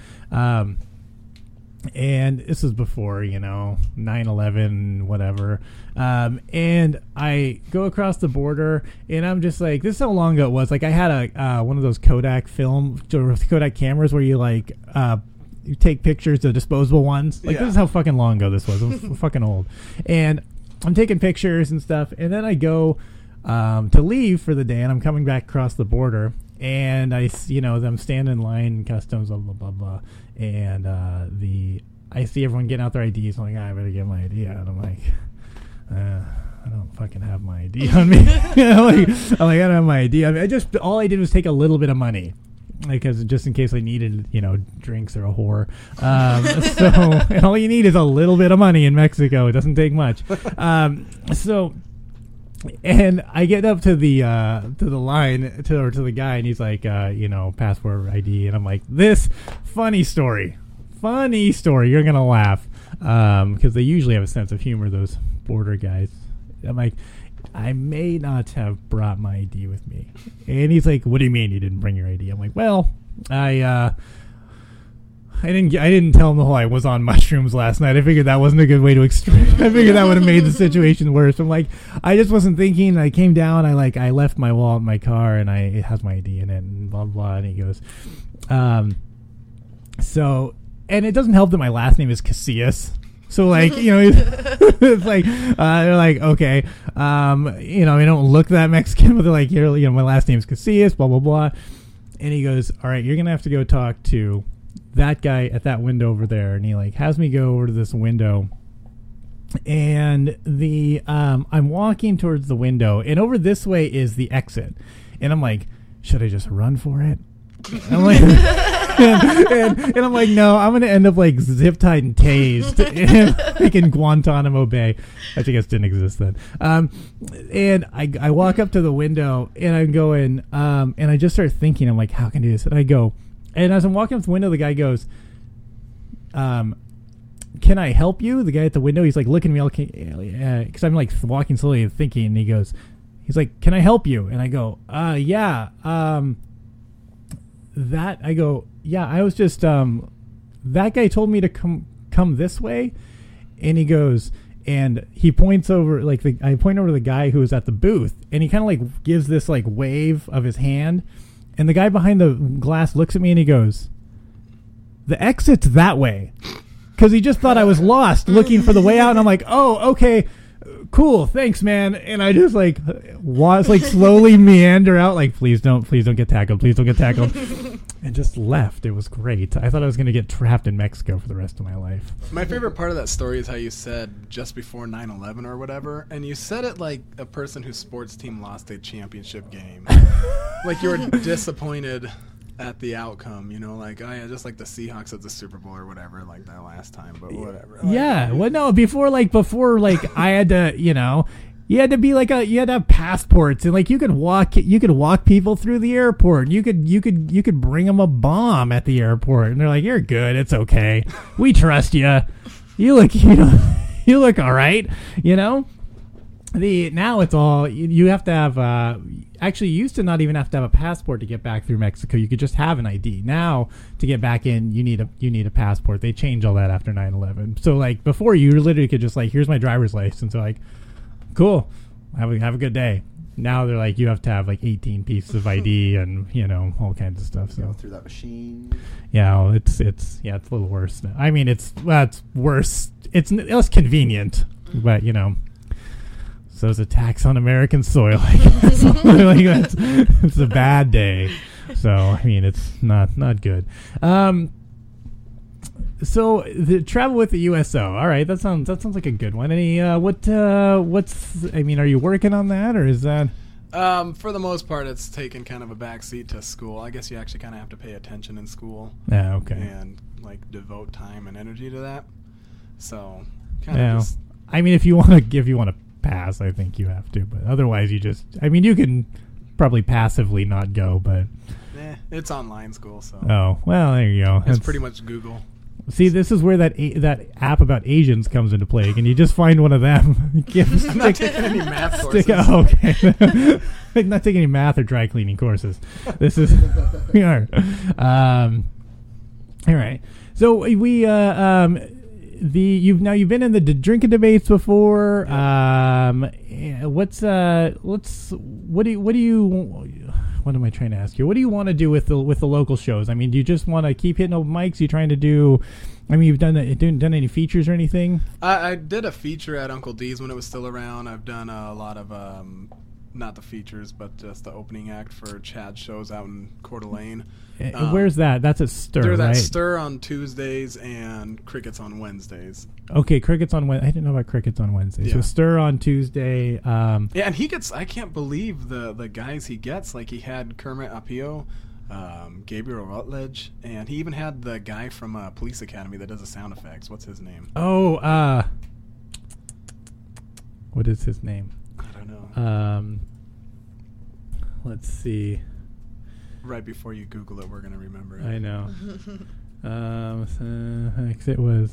And this was before 9/11, whatever. And I go across the border, and I'm just like, this is how long ago it was. Like I had a one of those Kodak cameras where you like you take pictures, the disposable ones. Like this is how fucking long ago this was. I'm fucking old, and I'm taking pictures and stuff. And then I go to leave for the day, and I'm coming back across the border. And I, them standing in line in customs, blah, blah, blah, blah. And I see everyone getting out their IDs. I'm like, I better get my ID out. And I'm like, I don't fucking have my ID on me. I'm like, I don't have my ID. I mean, all I did was take a little bit of money, because just in case I needed, drinks or a whore. And all you need is a little bit of money in Mexico. It doesn't take much. And I get up to the line to the guy, and he's like, passport ID, and I'm like, this funny story. You're gonna laugh, because they usually have a sense of humor, those border guys. I'm like, I may not have brought my ID with me. And he's like, what do you mean you didn't bring your ID? I'm like, well, I didn't tell him the whole I was on mushrooms last night. I figured that wasn't a good way to I figured that would have made the situation worse. I'm like, I just wasn't thinking. I came down, I left my wallet in my car, and it has my ID in it, and blah blah. And he goes, and it doesn't help that my last name is Casillas. So it's like they're like, okay, I don't look that Mexican, but they're like, my last name's Casillas, blah blah blah. And he goes, all right, you're gonna have to go talk to that guy at that window over there. And he has me go over to this window, and I'm walking towards the window, and over this way is the exit, and I'm like, should I just run for it? I'm like, and I'm like, no, I'm gonna end up zip tied and tased in Guantanamo Bay, which I guess didn't exist then. And I walk up to the window, and I'm going, and I just start thinking, I'm like, how can I do this? And I go, and as I'm walking up the window, the guy goes, can I help you? The guy at the window, he's looking at me, because I'm walking slowly and thinking, and he's like, can I help you? And I go, yeah. I was just, that guy told me to come this way. And he goes, and he points over, I point over to the guy who was at the booth, and he kind of gives this wave of his hand. And the guy behind the glass looks at me, and he goes, the exit's that way. Because he just thought I was lost looking for the way out. And I'm like, oh, okay, cool, thanks, man. And I just slowly meander out, please don't get tackled, and just left. It was great. I thought I was going to get trapped in Mexico for the rest of my life. My favorite part of that story is how you said just before 9/11 or whatever, and you said it like a person whose sports team lost a championship game. Like you were disappointed at the outcome, oh yeah, just like the Seahawks at the Super Bowl or whatever, like that last time, but whatever. Yeah, well, no, before I had to, you had to be you had to have passports, and you could walk people through the airport. You could bring them a bomb at the airport, and they're like, you're good, it's okay, we trust you. You look all right, Now it's all you have to have. Actually, you used to not even have to have a passport to get back through Mexico. You could just have an ID. Now, to get back in, you need a passport. They changed all that after 9/11. So before, you literally could just here's my driver's license. They're like, cool, have a good day. Now they're like, you have to have 18 pieces of ID and all kinds of stuff. So go through that machine. Yeah, well, it's a little worse now. I mean, it's worse. It's less convenient, but So it's a tax on American soil. I guess. It's a bad day. So I mean, it's not good. So the travel with the USO. All right, that sounds like a good one. Any what's? I mean, are you working on that, or is that? For the most part, it's taken kind of a backseat to school. I guess you actually kind of have to pay attention in school. Yeah. Okay. And devote time and energy to that. So kind of just. I mean, if you want to pass, I think you have to, but otherwise you can probably passively not go, but it's online school, so well, there you go. It's pretty much Google. See, this is where that app about Asians comes into play. Can you just find one of them? I'm not taking any math courses. Okay. I'm not taking any math or dry cleaning courses. This is we are all right. So we you've been in the drinking debates before. What am I trying to ask you? What do you want to do with the local shows? I mean, do you just want to keep hitting open mics? You trying to do? I mean, you've done any features or anything? I did a feature at Uncle D's when it was still around. I've done a lot of not the features, but just the opening act for Chad's shows out in Coeur d'Alene. Where's that? That's at Stir, They're right? at Stir on Tuesdays and Crickets on Wednesdays. Okay, Crickets on Wednesday. I didn't know about Crickets on Wednesday. Yeah. So Stir on Tuesday. Yeah, and he gets, I can't believe the guys he gets. Like, he had Kermit Apio, Gabriel Rutledge, and he even had the guy from Police Academy that does the sound effects. What's his name? Oh, what is his name? I don't know. Let's see. Right before you Google it, we're going to remember it. I know. It was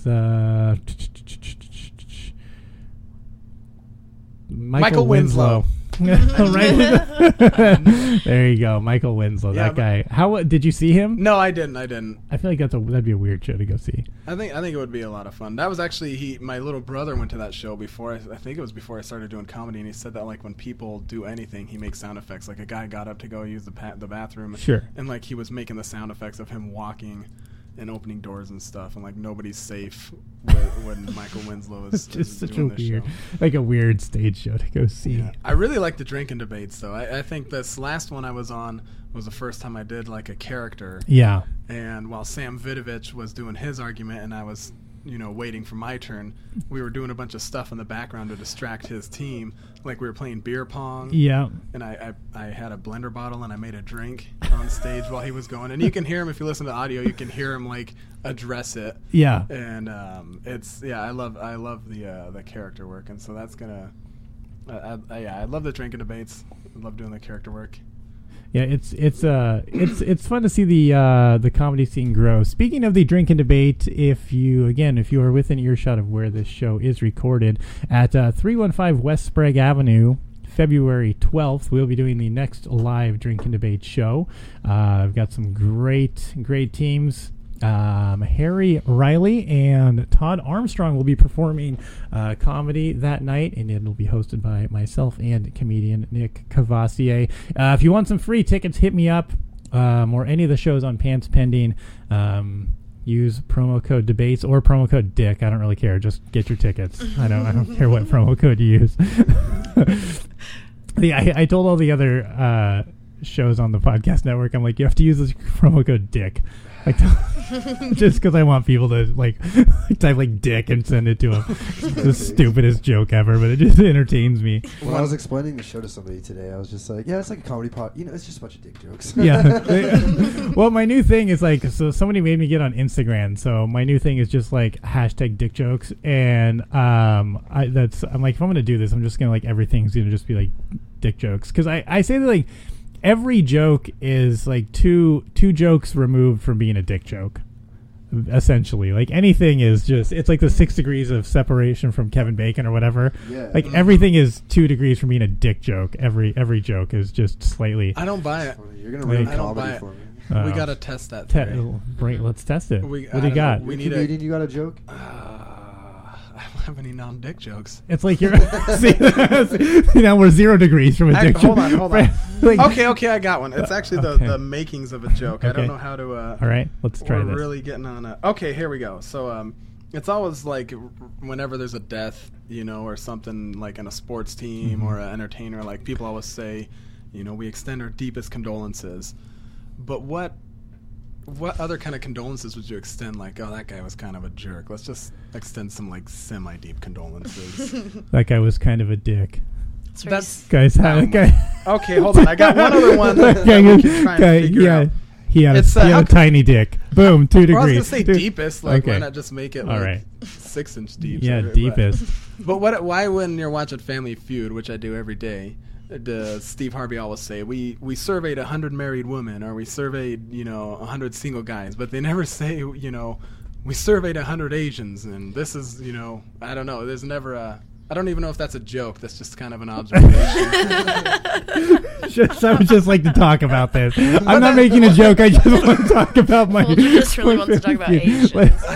Michael Winslow. Right? There you go, Michael Winslow. Yeah, that guy. How did you see him? No, I didn't. I feel like that'd be a weird show to go see. I think it would be a lot of fun. That was actually my little brother went to that show before. I think it was before I started doing comedy, and he said that like when people do anything, he makes sound effects. Like a guy got up to go use the bathroom, Sure, and like he was making the sound effects of him walking and opening doors and stuff, and like nobody's safe when Michael Winslow is just such a doing this weird, show. like a weird stage show to go see. Yeah. I really like the drinking debates, though. I think this last one I was on was the first time I did like a character. Yeah. And while Sam Vidovich was doing his argument and I was, waiting for my turn, we were doing a bunch of stuff in the background to distract his team. Like we were playing beer pong. Yeah. And I had a blender bottle and I made a drink on stage while he was going. And you can hear him, if you listen to the audio, you can hear him like address it. Yeah. And I love the character work, and so that's gonna. I love the drinking debates. I love doing the character work. Yeah, it's fun to see the comedy scene grow. Speaking of the drink and debate, if you are within earshot of where this show is recorded at 315 West Sprague Avenue, February 12th, we'll be doing the next live drink and debate show. I've got some great teams. Harry Riley and Todd Armstrong will be performing comedy that night, and it'll be hosted by myself and comedian Nick Cavassier. If you want some free tickets, hit me up, or any of the shows on Pants Pending. Use promo code debates or promo code Dick. I don't really care. Just get your tickets. I don't care what promo code you use. I told all the other shows on the podcast network, I'm like, you have to use this promo code Dick. Like, just because I want people to type like dick and send it to them. It's the stupidest joke ever, but it just entertains me. When I was explaining the show to somebody today, I was just like, yeah, it's like a comedy pod. It's just a bunch of dick jokes. Yeah. Well, my new thing is so somebody made me get on Instagram. So my new thing is just like hashtag dick jokes. And I'm like, if I'm going to do this, I'm just going to everything's going to just be like dick jokes. Because I say that every joke is like two jokes removed from being a dick joke, essentially. Like anything is just, it's like the 6 degrees of separation from Kevin Bacon or whatever. Yeah. Like everything is 2 degrees from being a dick joke. Every joke is just slightly. I don't buy it. You're gonna ruin comedy for me. We gotta test that today. Let's test it. What do you got? We need comedian, you got a joke? I don't have any non-dick jokes. It's like you're see, now we're 0 degrees from a dick joke. Hold on. Okay, I got one. It's actually the makings of a joke. Okay. I don't know how to. All right, let's try this. We're really getting on a. Okay, here we go. So it's always like whenever there's a death, or something like in a sports team or an entertainer, like people always say, we extend our deepest condolences. But what other kind of condolences would you extend? Like, oh, that guy was kind of a jerk. Let's just extend some semi-deep condolences. That guy was kind of a dick. That's guys. Okay, hold on. I got one other one. He had a tiny dick. Boom, 2 degrees. I was gonna say deepest. Why not just make it all right. 6-inch deep? Yeah, deepest. But why when you're watching Family Feud, which I do every day, Steve Harvey always say we surveyed 100 married women, or we surveyed 100 single guys, but they never say we surveyed 100 Asians, and this is I don't know. There's never a. I don't even know if that's a joke. That's just kind of an observation. I would just like to talk about this. I'm not making a joke. I just want to talk about my. Well, just really wants to talk about Asians.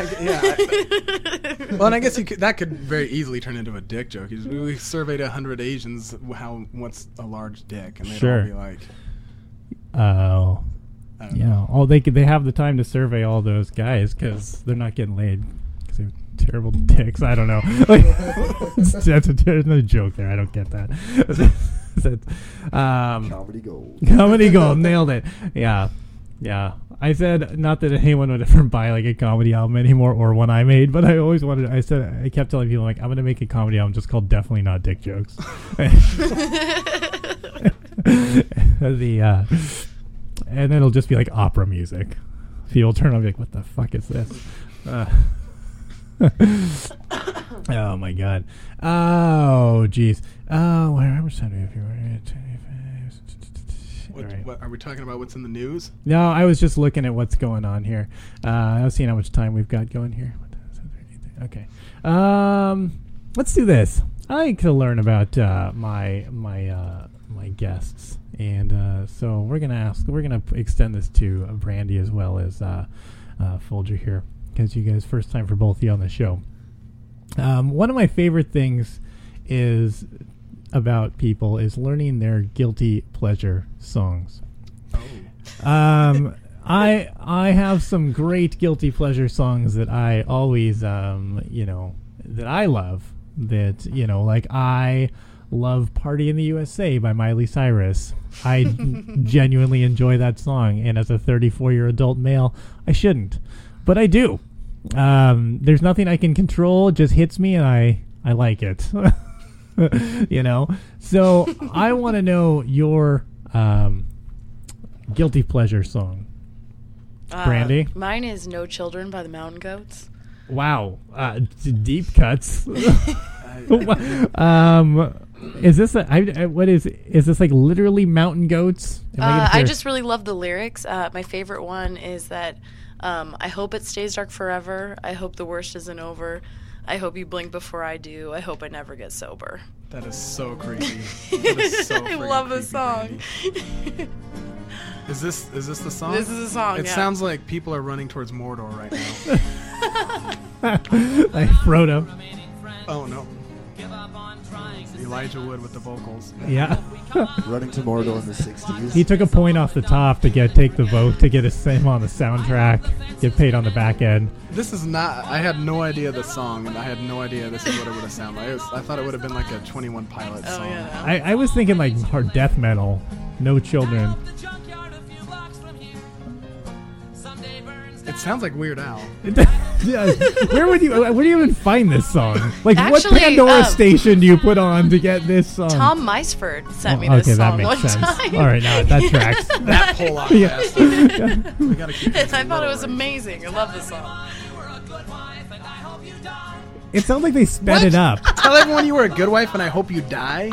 Well, and I guess that could very easily turn into a dick joke. We surveyed 100 Asians. What's a large dick? And they'd all be like, oh, yeah. They have the time to survey all those guys because they're not getting laid. Terrible dicks. I don't know. Like, there's no joke there. I don't get that. Comedy gold. Comedy gold. Nailed it. Yeah. I said not that anyone would ever buy like a comedy album anymore or one I made, but I always wanted. I kept telling people like I'm gonna make a comedy album just called Definitely Not Dick Jokes. And it'll just be like opera music. People turn on and be like, what the fuck is this? Oh my god. Oh jeez. Oh, how much time do we have here? What, are we talking about what's in the news? No, I was just looking at what's going on here. I was seeing how much time we've got going here. Okay. Let's do this. I like to learn about my guests, and so we're gonna extend this to Brandy as well as Folger here, because you guys first time for both of you on the show. One of my favorite things is about people is learning their guilty pleasure songs. I have some great guilty pleasure songs that I always that I love, that like I love Party in the USA by Miley Cyrus. I genuinely enjoy that song, and as a 34-year adult male, I shouldn't, but I do. There's nothing I can control, it just hits me and I like it. So I want to know your guilty pleasure song. Brandy? Mine is No Children by the Mountain Goats. Wow. Deep cuts. Is this is this like literally Mountain Goats? I just really love the lyrics. My favorite one is that I hope it stays dark forever. I hope the worst isn't over. I hope you blink before I do. I hope I never get sober. That is so creepy. That is so I love this song. Is this the song? This is the song. It sounds like people are running towards Mordor right now. Like Frodo. Oh no. Elijah Wood with the vocals. Yeah. Running to Mordor in the 60s. He took a point off the top to take the vote to get him on the soundtrack, get paid on the back end. This is not. I had no idea the song, and I had no idea this is what it would have sounded like. I thought it would have been like a 21 Pilots song. Yeah. I was thinking like hard death metal, No Children. It sounds like Weird Al. Where do you even find this song? Like, Actually, what Pandora station do you put on to get this song? Tom Meisford sent me this song that makes one sense. time. All right, now that tracks. That pull off fast. We gotta keep And I thought it was amazing. I love this song. It sounds like they sped it up. Tell everyone you were a good wife and I hope you die.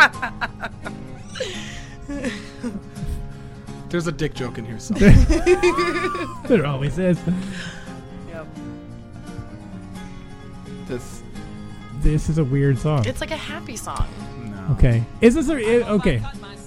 There's a dick joke in here somewhere. There always is. Yep. This is a weird song. It's like a happy song. No. Okay. Is this okay?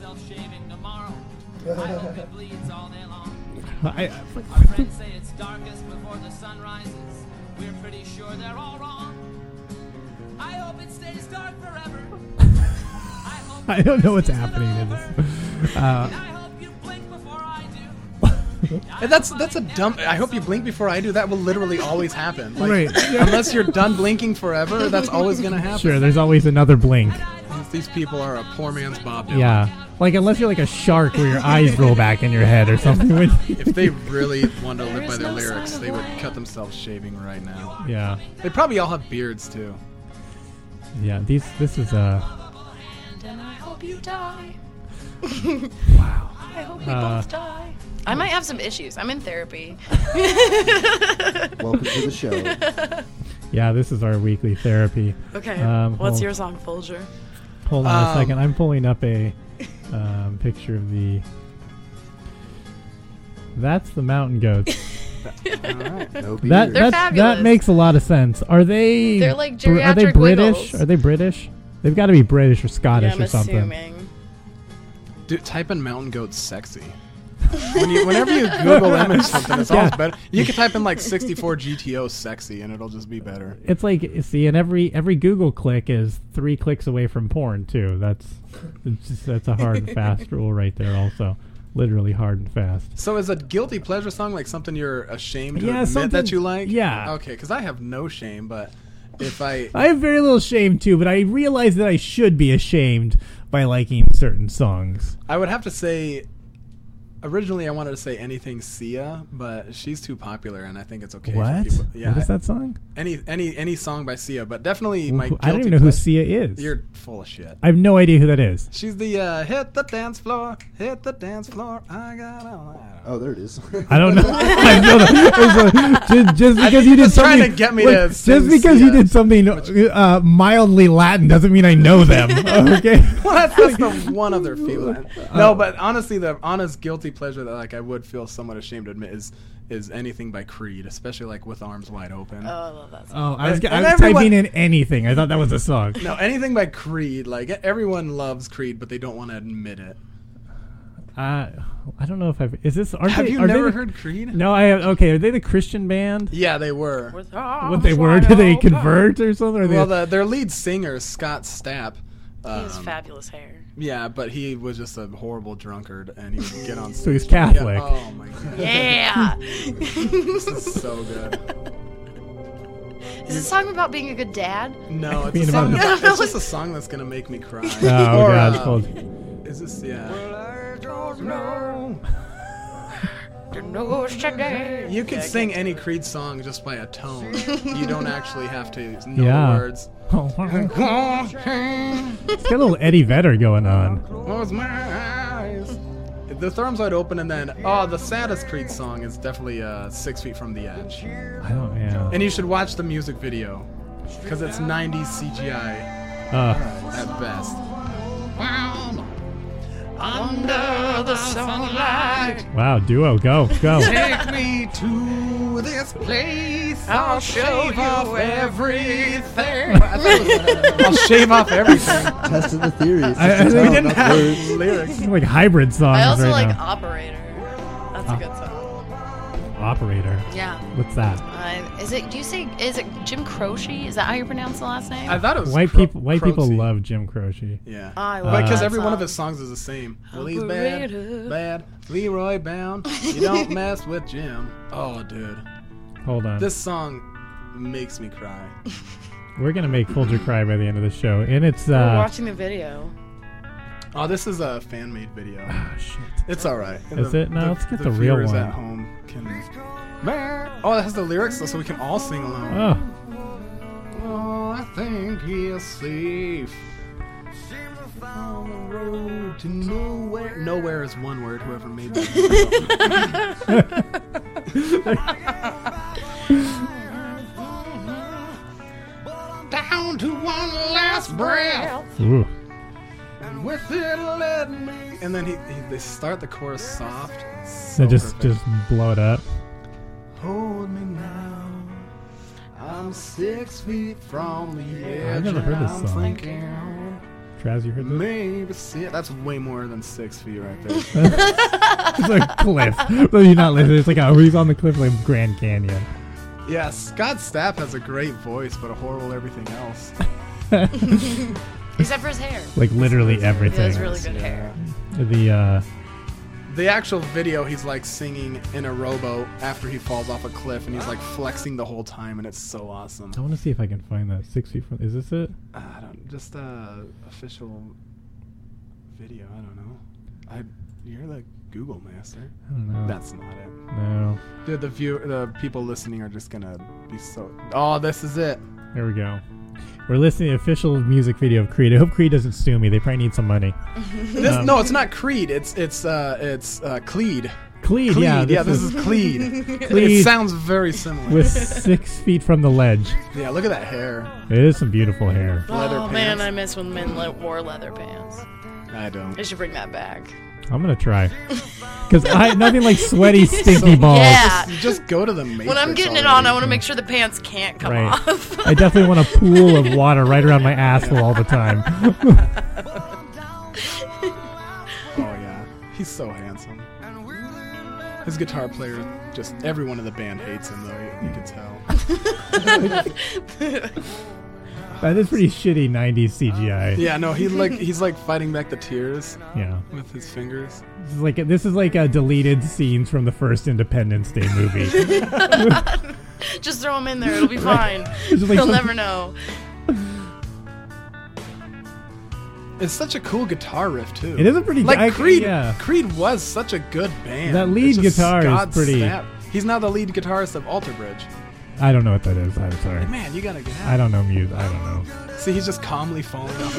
My friends say it's darkest before the sun rises. We're pretty sure they're all wrong. I hope it stays dark forever. I don't know what's happening in this. That's a dumb. I hope you blink before I do. That will literally always happen. Like, Right. Unless you're done blinking forever, that's always gonna happen. Sure, there's always another blink. These people are a poor man's Bob Dylan. Yeah. Like, unless you're like a shark where your eyes roll back in your head or something. If they really wanted to live by their lyrics, they would cut themselves shaving right now. Yeah. They probably all have beards too. Yeah, this is And I hope you die. Wow. I hope we both die. I might have some issues. I'm in therapy. Welcome to the show. Yeah, this is our weekly therapy. Okay. What's your song, Folger? Hold on a second. I'm pulling up a picture of the... That's the Mountain Goats. Alright. No They're beard. fabulous. That makes a lot of sense. Are they... They're like Are they geriatric British? wiggles. Are they British? They've got to be British or Scottish Yeah, I'm or something. assuming. Dude, type in Mountain Goat sexy. Whenever you Google image something, it's always better. You can type in like 64 GTO sexy, and it'll just be better. It's like, see, and every Google click is 3 clicks away from porn too. That's a hard and fast rule right there. Also, literally hard and fast. So is a guilty pleasure song like something you're ashamed to Yeah, admit something- that you like? yeah. Okay, because I have no shame, but I have very little shame too, but I realize that I should be ashamed by liking certain songs. I would have to say, originally I wanted to say anything Sia, but she's too popular, and I think it's okay. What? For people. Yeah, what is that song? Any song by Sia, but definitely my. I don't even know who Sia is. You're full of shit. I have no idea who that is. She's the hit the dance floor, I got all. Oh, there it is. I don't know. I know that. Just because you did something, trying to get me to just because you did something mildly Latin doesn't mean I know them. Okay. Well, that's the one other few. No, but honestly, the honest guilty pleasure that like I would feel somewhat ashamed to admit is anything by Creed, especially like With Arms Wide Open. Oh, I love that song. Oh, I was typing in anything. I thought that was a song. No, anything by Creed. Like everyone loves Creed, but they don't want to admit it. I don't know if I've. Is this? Have you never heard Creed? No, I have. Okay, are they the Christian band? Yeah, they were. What they were? Did they convert or something? Or Well, their lead singer Scott Stapp. He has fabulous hair. Yeah, but he was just a horrible drunkard, and he would get on stage. So he's Catholic. Yeah. Oh my god. Yeah. This is so good. Is this a song about being a good dad? No, it's a song. It's just a song that's gonna make me cry. Oh god, it's called. Is this? Yeah. You could sing any Creed song just by a tone. You don't actually have to know the words. It's got a little Eddie Vedder going on. Close my eyes. The Arms Wide Open, and then the saddest Creed song is definitely 6 Feet from the Edge. I don't. Yeah. And you should watch the music video because it's 90s CGI at best. Under the sunlight. Wow, duo, go. Take me to this place. I'll shave off everything. I'll shave off everything. Testing the theories. I we didn't have lyrics. Like hybrid songs. I also right like now. Operator. That's a good song. Operator. Yeah. What's that? Is it Jim Croce? Is that how you pronounce the last name? I thought it was White people love Jim Croce. Yeah. I love because that every one song. of his songs is the same. Well, he's Operator. bad. Leroy bound. You don't mess with Jim. Oh, dude. Hold on. This song makes me cry. We're gonna make Folger cry by the end of the show, and it's. We're watching the video. Oh, this is a fan-made video. Ah, shit. It's all right. Is it? No, let's get the real viewers one. at home can. Oh, it has the lyrics, so we can all sing along. Oh. I think he's safe. On the road to nowhere. Nowhere is one word. Whoever made that. Down to one last breath. Ooh. And with it, let me. And then they start the chorus soft. So just blow it up. Hold me now. I'm 6 feet from the edge. I've never heard this I'm song. thinking Traz, you heard this? maybe see it. That's way more than 6 feet right there. It's a cliff. So you're not listening. It's like he's on the cliff like Grand Canyon. Yeah, Scott Stapp has a great voice, but a horrible everything else. Except for his hair. Like literally everything. He has really good hair. The actual video, he's like singing in a rowboat after he falls off a cliff, and he's like flexing the whole time, and it's so awesome. I want to see if I can find that 6 feet from. Is this it? I don't. Just official video. I don't know. You're the Google master. I don't know. That's not it. No. Dude, the people listening are just gonna be so. Oh, this is it. There we go. We're listening to the official music video of Creed. I hope Creed doesn't sue me. They probably need some money. No, it's not Creed. It's Cleed. Cleed, yeah. This is Cleed. Cleed. It sounds very similar. With 6 feet from the ledge. Yeah, look at that hair. It is some beautiful hair. Leather Oh pants. man, I miss when men wore leather pants. I don't. They should bring that back. I'm gonna try. Because nothing like sweaty, stinky balls. Yeah. Just go to the Matrix. When I'm getting it on, I want to make sure the pants can't come off. I definitely want a pool of water right around my asshole all the time. Oh yeah, he's so handsome. His guitar player, just everyone in the band hates him though. You can tell. That is pretty shitty 90s CGI. Yeah, no, he's like fighting back the tears. Yeah. With his fingers. This is like a deleted scenes from the first Independence Day movie. Just throw him in there. It'll be fine. It's like He'll some- never know. It's such a cool guitar riff too. It is a pretty like Creed. Yeah. Creed was such a good band. That lead It's just guitar is God pretty- snap. He's now the lead guitarist of Alter Bridge. I don't know what that is. I'm sorry. Man, you gotta get out. I don't know music. I don't know. See, he's just calmly falling off.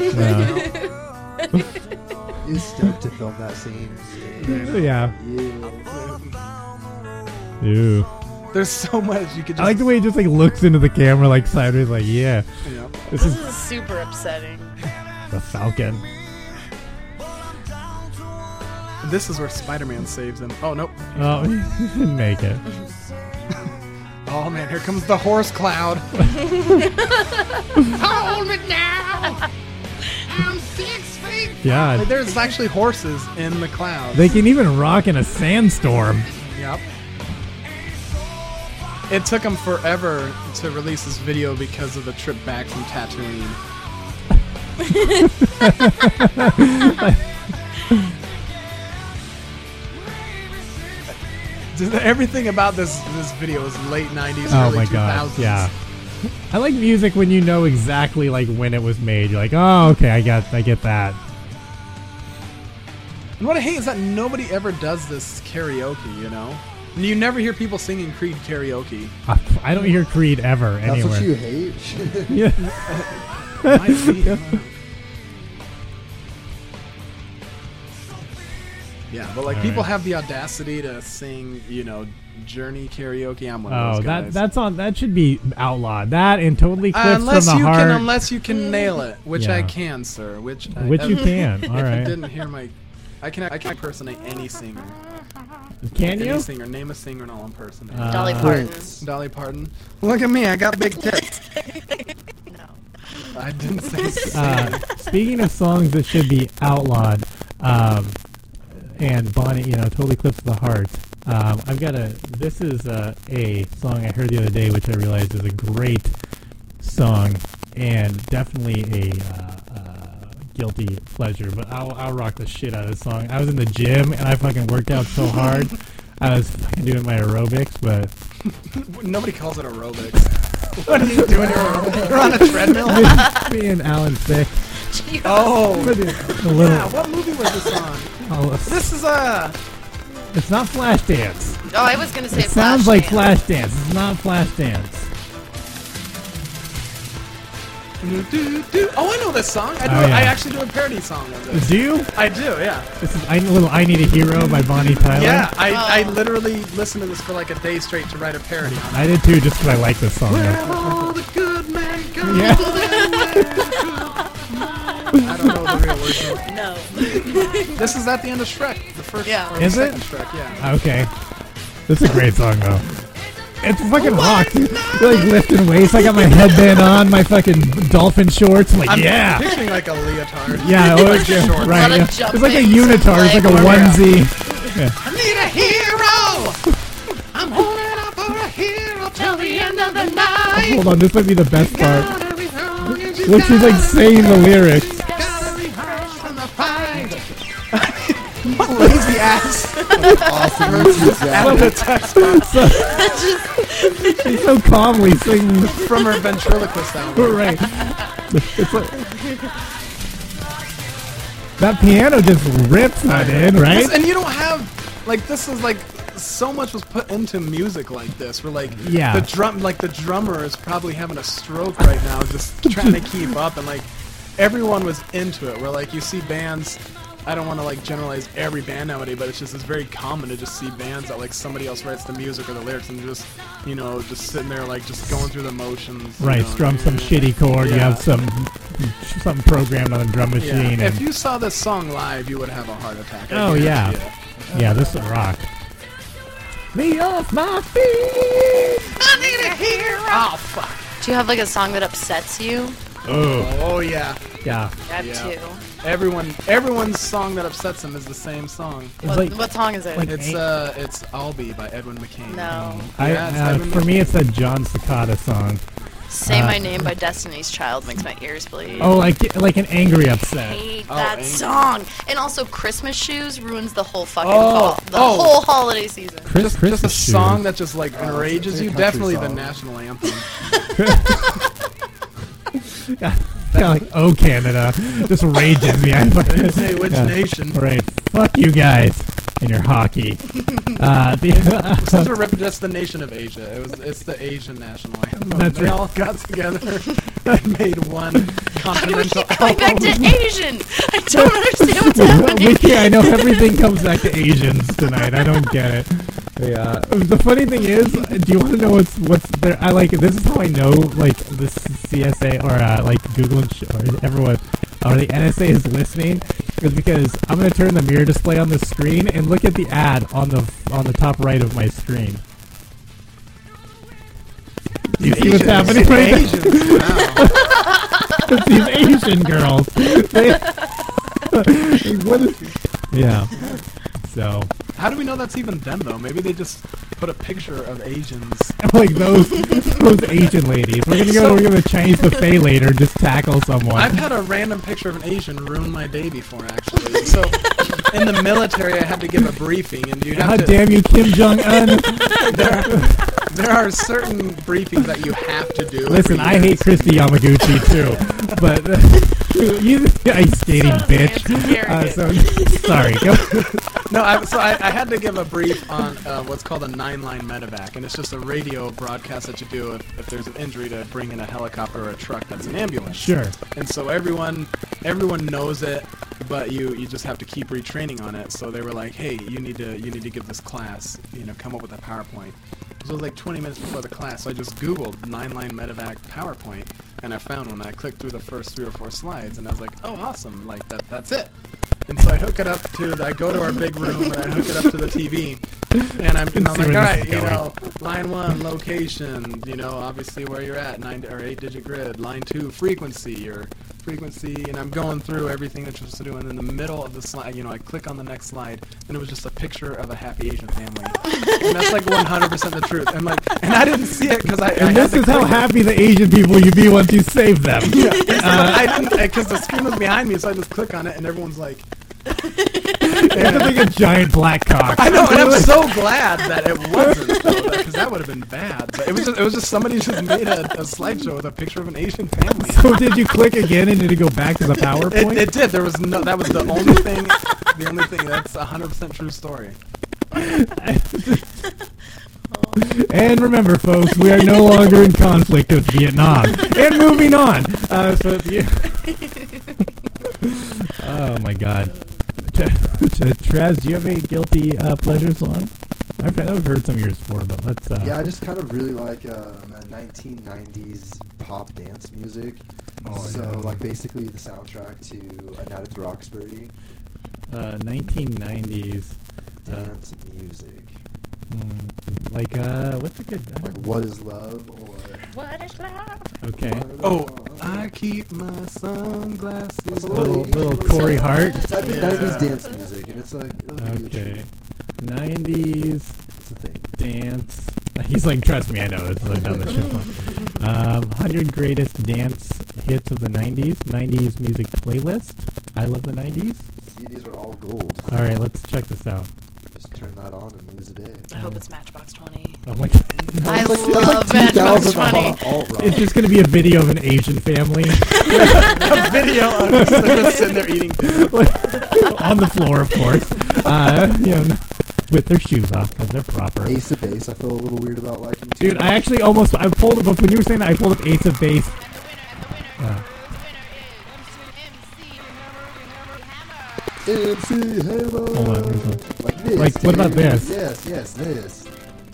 He's stoked to film that scene. Yeah. Ew. There's so much you could. Just... I like the way he just like looks into the camera like sideways, like yeah. Yeah. This is super upsetting. The Falcon. This is where Spider-Man saves him. Oh nope. Oh, he didn't make it. Oh man, here comes the horse cloud. Hold it now. I'm 6 feet. Yeah. Like, there's actually horses in the clouds. They can even rock in a sandstorm. Yep. It took him forever to release this video because of the trip back from Tatooine. Everything about this video is late 90s, Oh early my 2000s. god. Yeah. I like music when you know exactly like when it was made. You're like, oh, okay, I get that. And what I hate is that nobody ever does this karaoke, you know? And you never hear people singing Creed karaoke. I don't hear Creed ever That's anywhere. what you hate? Yeah. Might be. Yeah, but like All people right. have the audacity to sing, you know, Journey karaoke. I'm one of Oh, those guys. that should be outlawed. That and Totally Clips unless from the you Heart. can, unless you can nail it, which I Yeah. can, sir. Which you can. All if right. you didn't hear my, I can impersonate any singer. Can Any you? singer, name a singer, and I'll impersonate. Dolly Parton. Dolly Parton. Look at me, I got big tits. I didn't say. Speaking of songs that should be outlawed, and Bonnie, Totally Clips of the Heart. I've got this is a song I heard the other day, which I realized is a great song and definitely a guilty pleasure. But I'll rock the shit out of this song. I was in the gym and I fucking worked out so hard. I was fucking doing my aerobics, but Nobody calls it aerobics. What are you doing? You're on a treadmill. me and Alan Thick. Oh, A little. yeah. What movie was this on? Oh, This is it's not Flashdance. Oh, I was gonna say It sounds like Flashdance. Flashdance. It's not Flashdance. Oh, I know this song. I do. Oh, yeah. I actually do a parody song of this. Do you? I do. Yeah. This is I Need a Hero by Bonnie Tyler. Yeah. I literally listened to this for like a day straight to write a parody on it. I did too, just because I like this song. All the good men come. Yeah. I don't know the real words. No. This is at the end of Shrek, the first. Yeah. or the Is it? second Shrek, yeah. Okay. This is a great song, though. It's fucking rock, dude. You're like lifting weights. I got my headband on, my fucking dolphin shorts. I'm like, I'm yeah. picturing like a leotard. Yeah, Like like, yeah, shorts. right. Lot of Yeah. It's like a jumping, unitard. It's like a some onesie. Yeah. I need a hero. I'm holding out for a hero till the end of the night. Hold on, this might be the best part. Gotta be strong and you When she's like saying the lyrics. gotta rehearse from the fight. Lazy ass. Awesome enthusiasm. She's so calmly singing. From her ventriloquist album. Right. It's like, that piano just rips that in, right? And you don't have like this is like so much was put into music like this. Where like Yeah. the drummer is probably having a stroke right now, just trying to keep up, and like everyone was into it. Where like you see bands. I don't want to like generalize every band nowadays, but it's very common to just see bands that like somebody else writes the music or the lyrics and just just sitting there like just going through the motions. you Right, know. strum some shitty chord. You Yeah. have something programmed on a drum machine. Yeah. If And, you saw this song live, you would have a heart attack. I oh yeah, guarantee it. yeah, this is rock. Me off my feet. I need a hero. Oh fuck. Do you have like a song that upsets you? Oh yeah. Yeah. I have Yeah. two. Everyone's song that upsets them is the same song. What song is it? It's I'll Be by Edwin McCain. No. Yeah, it's Edwin For me, it's that John Cicada song. Say My Name by Destiny's Child makes my ears bleed. Oh, like an angry upset. I hate that song. And also Christmas Shoes ruins the whole fucking whole holiday season. Just a song that just like enrages you. Definitely the national anthem. Kind of like, oh, Canada. Just rages me. I didn't say which nation. Right. Fuck you guys and your hockey. Just to rip just the nation of Asia. It's the Asian national anthem. That's they right. all got together and made one continental Going back to Asian. I don't understand what's happening. I know everything comes back to Asians tonight. I don't get it. Yeah. The funny thing is, do you want to know what's there? I like this is how I know like this CSA or like Google or everyone or the NSA is listening is because I'm gonna turn the mirror display on the screen and look at the ad on the top right of my screen. Do you see what's happening right now? These Asian girls. Yeah. So. How do we know that's even them though? Maybe they just put a picture of Asians. Like those Asian ladies. We're gonna go to a Chinese buffet later and just tackle someone. I've had a random picture of an Asian ruin my day before, actually. So in the military, I had to give a briefing, and you have God to. Damn you, Kim Jong Un! There are certain briefings that you have to do. Listen, I hate Christy Yamaguchi too, but you ice skating bitch. Sorry. No, I had to give a brief on what's called a 9-line medevac, and it's just a radio broadcast that you do if there's an injury to bring in a helicopter or a truck that's an ambulance. Sure. And so everyone knows it, but you just have to keep retraining on it. So they were like, hey, you need to give this class, come up with a PowerPoint. So it was like 20 minutes before the class, so I just Googled 9-line medevac PowerPoint, and I found one. I clicked through the first 3 or 4 slides, and I was like, oh, awesome, like that's it. And so I hook it up I go to our big room, and I hook it up to the TV, and I'm like, all right, line 1, location, obviously where you're at, 9 or 8-digit grid, line 2, frequency, and I'm going through everything that you're supposed to do, and in the middle of the slide, I click on the next slide, and it was just a picture of a happy Asian family. And that's like 100% the truth. And I didn't see it because this is how happy the Asian people you be once you save them. Yeah, I didn't, because the screen was behind me, so I just click on it, and everyone's like... It's like a giant black cock. I know, and I'm so glad that it wasn't, because that would have been bad. But it was just somebody just made a slideshow with a picture of an Asian family. So did you click again and did it go back to the PowerPoint? It did. There was that was the only thing. The only thing. That's 100% true story. And remember, folks, we are no longer in conflict with Vietnam. And moving on. Oh my God. Traz, do you have any guilty pleasure song? I've heard some of yours before, but let's... Yeah, I just kind of really like 1990s pop dance music. Like basically the soundtrack to A Night at the Roxbury. 1990s dance music. What's a good... Like What Is Love or... What is love? Okay. Oh, I keep my sunglasses. Little Corey Hart. It's like 90s dance music, and it's like... Okay. 90s dance. He's like, trust me, I know. It's like down the shit. 100 greatest dance hits of the 90s. 90s music playlist. I love the 90s. CDs are all gold. All right, let's check this out. Just turn that on and lose a day. I hope it's Matchbox 20. Oh my God. I love Matchbox 20. It's just going to be a video of an Asian family. A video of them sitting there eating on the floor, of course. With their shoes off because they're proper. Ace of Base, I feel a little weird about liking. Dude, I actually I pulled it up when you were saying that. I pulled up Ace of Base. MC Hammer. Hold on. Like this. Like, what about this? Yes, this.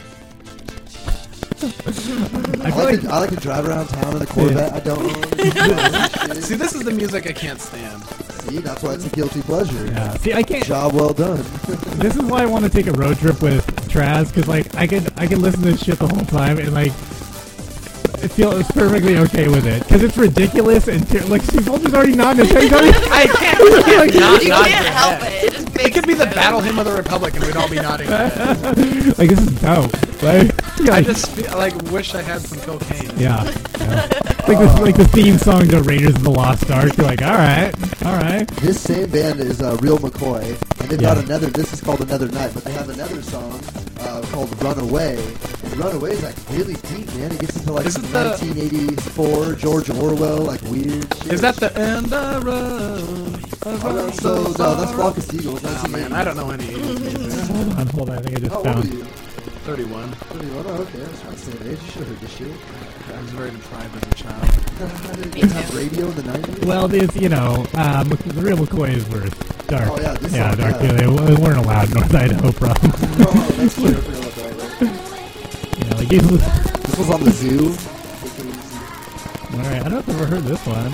I like to drive around town in a Corvette. I don't know. See, this is the music I can't stand. See, that's why it's a guilty pleasure. Yeah. See, I can't. Job well done. This is why I want to take a road trip with Traz, because like I can listen to this shit the whole time and like I feel it's perfectly okay with it because it's ridiculous and like Steve Folger's already nodding his head. I can't You can't help it. It just It could be the battle hymn of the Republic, and we'd all be nodding. Like, this is dope. Like, I just wish I had some cocaine. Yeah. Like the theme song to Raiders of the Lost Ark. You're like, all right. This same band is Real McCoy, and they've got another. This is called Another Night, but they have another song called Runaway. And Runaway is like really deep, man. It gets into like 1984 George Orwell, like weird shit. Is that the end of road? So no, that's Flock of Seagulls. Oh man, I don't know any 80s music. Hold on. I think I just How found. old are you? 31. 31. Oh, okay, that's my same age. You should have heard this shit. I was very deprived as a child. Did you have radio in the 90s? Well, it's, the Real McCoys were dark. Oh, yeah, this yeah, song, dark. yeah. They weren't allowed in North Idaho, probably. Oh, that's true. I forgot about that, right? Like this was on the zoo. All right, I don't know if I've ever heard this one.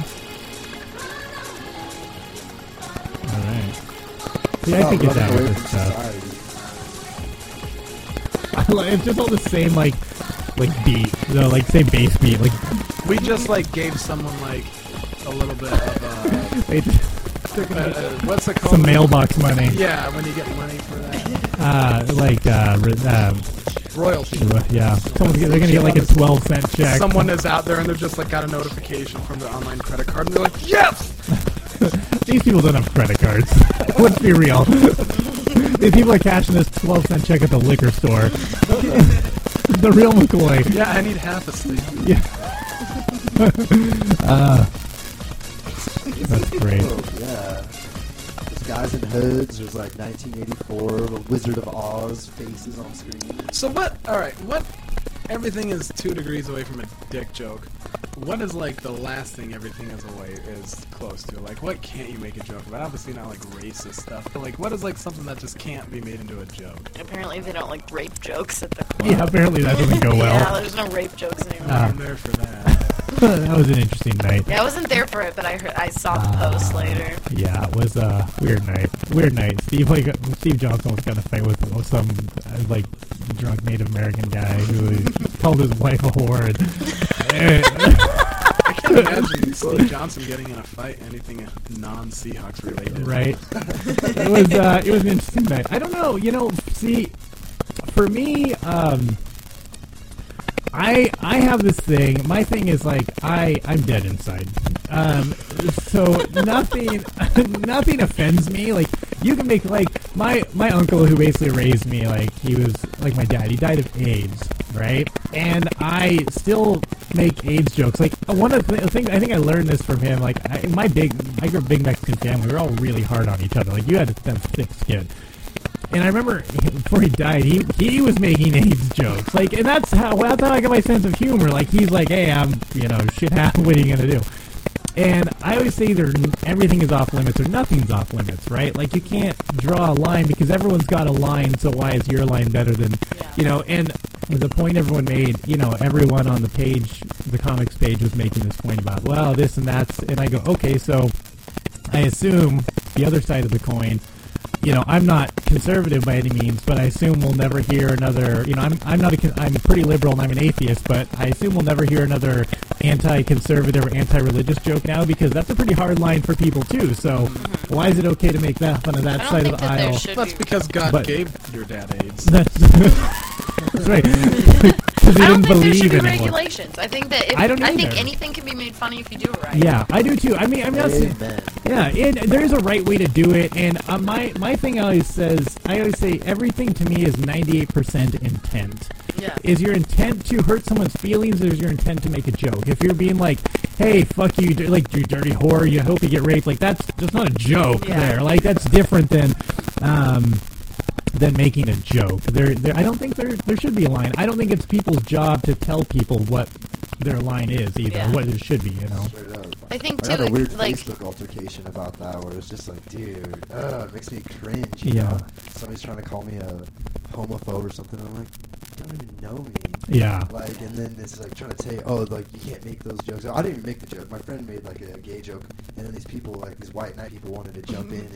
All right. See, I could get down with this stuff. It's just all the same, like beat, like same bass beat. Like we just gave someone a little bit of what's it called? Some mailbox money. Yeah, when you get money for that. Royalty. Yeah, they're gonna get like a 12-cent check. Someone is out there and they're just got a notification from their online credit card, and they're like, yes. These people don't have credit cards. Let's be real. These people are cashing this 12-cent check at the liquor store. The Real McCoy. Yeah, I need half a sleep. Yeah. That's great. Oh, yeah. There's guys in hoods. There's 1984, the Wizard of Oz faces on screen. So what? All right, what? Everything is 2 degrees away from a dick joke. What is the last thing everything is close to? What can't you make a joke about? Obviously not racist stuff, but what is something that just can't be made into a joke? Apparently they don't like rape jokes at the club. Yeah, apparently that doesn't go well. Yeah, there's no rape jokes anymore. I'm there for that. That was an interesting night. Yeah, I wasn't there for it, but I saw the post later. Yeah, it was a weird night. Weird night. Steve Johnson was gonna fight with some drunk Native American guy who called his wife a whore. I can't imagine Steve Johnson getting in a fight anything non-Seahawks related. Right. It was an interesting night. I don't know. See, for me, I have this thing. My thing is I'm dead inside. So nothing offends me. You can make my uncle who basically raised me. He was like my dad. He died of AIDS, right? And I still make AIDS jokes. One of the things I think I learned this from him. I grew up a big Mexican family. We were all really hard on each other. You had to have thick skin. And I remember before he died, he was making AIDS jokes, and that's how I got my sense of humor. He's like, hey, I'm shit happened. What are you gonna do? And I always say either everything is off limits or nothing's off limits, right? You can't draw a line because everyone's got a line. So why is your line better than And the point everyone made, everyone on the page, the comics page, was making this point about this and that's, and I go, okay, so I assume the other side of the coin. I'm not conservative by any means, but I assume we'll never hear another. I'm pretty liberal and I'm an atheist, but I assume we'll never hear another anti-conservative or anti-religious joke now because that's a pretty hard line for people too. So why is it okay to make that fun of that side of the aisle? That's because God gave your dad AIDS. That's right. Because he didn't believe there should be anymore. regulations. I think that I think anything can be made funny if you do it right. Yeah, I do too. I'm not saying. Yeah, there's a right way to do it, and my thing I always say everything to me is 98% intent. Yeah. Is your intent to hurt someone's feelings, or is your intent to make a joke? If you're being like, hey, fuck you, you dirty whore, you hope you get raped, that's not a joke there. That's different than making a joke. I don't think there should be a line. I don't think it's people's job to tell people what their line is either, what it should be, Straight up. I think I had too, a weird like- Facebook altercation about that where it's just dude, it makes me cringe. Yeah. Know? Somebody's trying to call me a homophobe or something. I'm like, you don't even know me. Yeah. And then it's trying to say, you can't make those jokes. I didn't even make the joke. My friend made a gay joke, and then these people, these white knight people, wanted to jump in and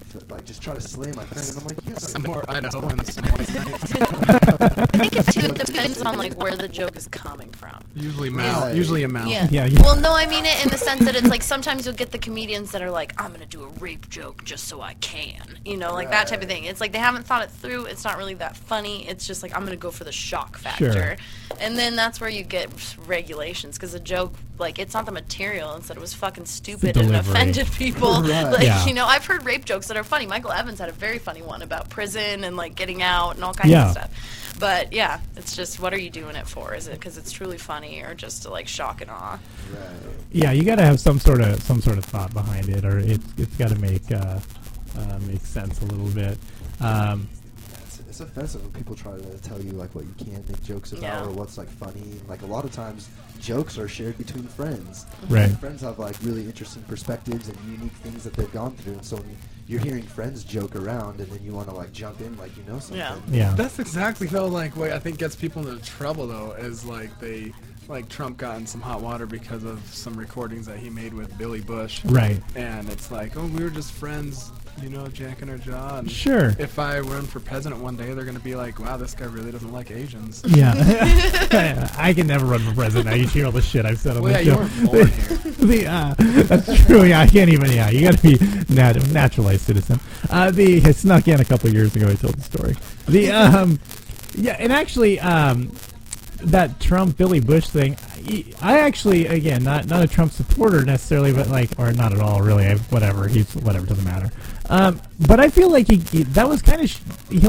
like just try to slay my friend, and I'm like, yes, Some more Idaho and some more I think it too depends on like where the joke is coming from. Usually a mouth. Yeah. Well, no, I mean it in the sense that it's like sometimes you'll get the comedians that are like, I'm gonna do a rape joke just so I can, like that type of thing. It's like they haven't thought it through. It's not really that funny. It's just like I'm gonna go for the shock factor, Sure. and then that's where you get regulations because a joke like it's not the material. Instead, it was fucking stupid and delivery. offended people. Right. Like Yeah. I've heard rape jokes that are funny. Michael Evans had a very funny one about prison and like getting out and all kinds Yeah. of stuff. But yeah, it's just what are you doing it for? Is it because it's truly funny or just to like shock and awe? Yeah, you got to have some sort of thought behind it, or it's got to make sense a little bit. It's offensive when people try to tell you like what you can't make jokes about Yeah. or what's like funny. Like a lot of times, jokes are shared between friends. Right. And friends have like really interesting perspectives and unique things that they've gone through, and so when you're hearing friends joke around, and then you want to like jump in like you know something. Yeah. That's exactly though like what I think gets people into trouble though is like they like Trump got in some hot water because of some recordings that he made with Billy Bush. Right. And it's like, oh, we were just friends, jacking our jaw. And Sure. If I run for president one day, they're going to be like, wow, this guy really doesn't like Asians. Yeah. I can never run for president. I hear all the shit I've said on Well, this yeah, show. you weren't born here. That's true. Yeah, I can't even. Yeah, you got to be naturalized citizen. It snuck in a couple of years ago. I told the story. Yeah, and actually, that Trump Billy Bush thing. I actually, again, not a Trump supporter necessarily, but or not at all really. Whatever, doesn't matter. But I feel like that was kind of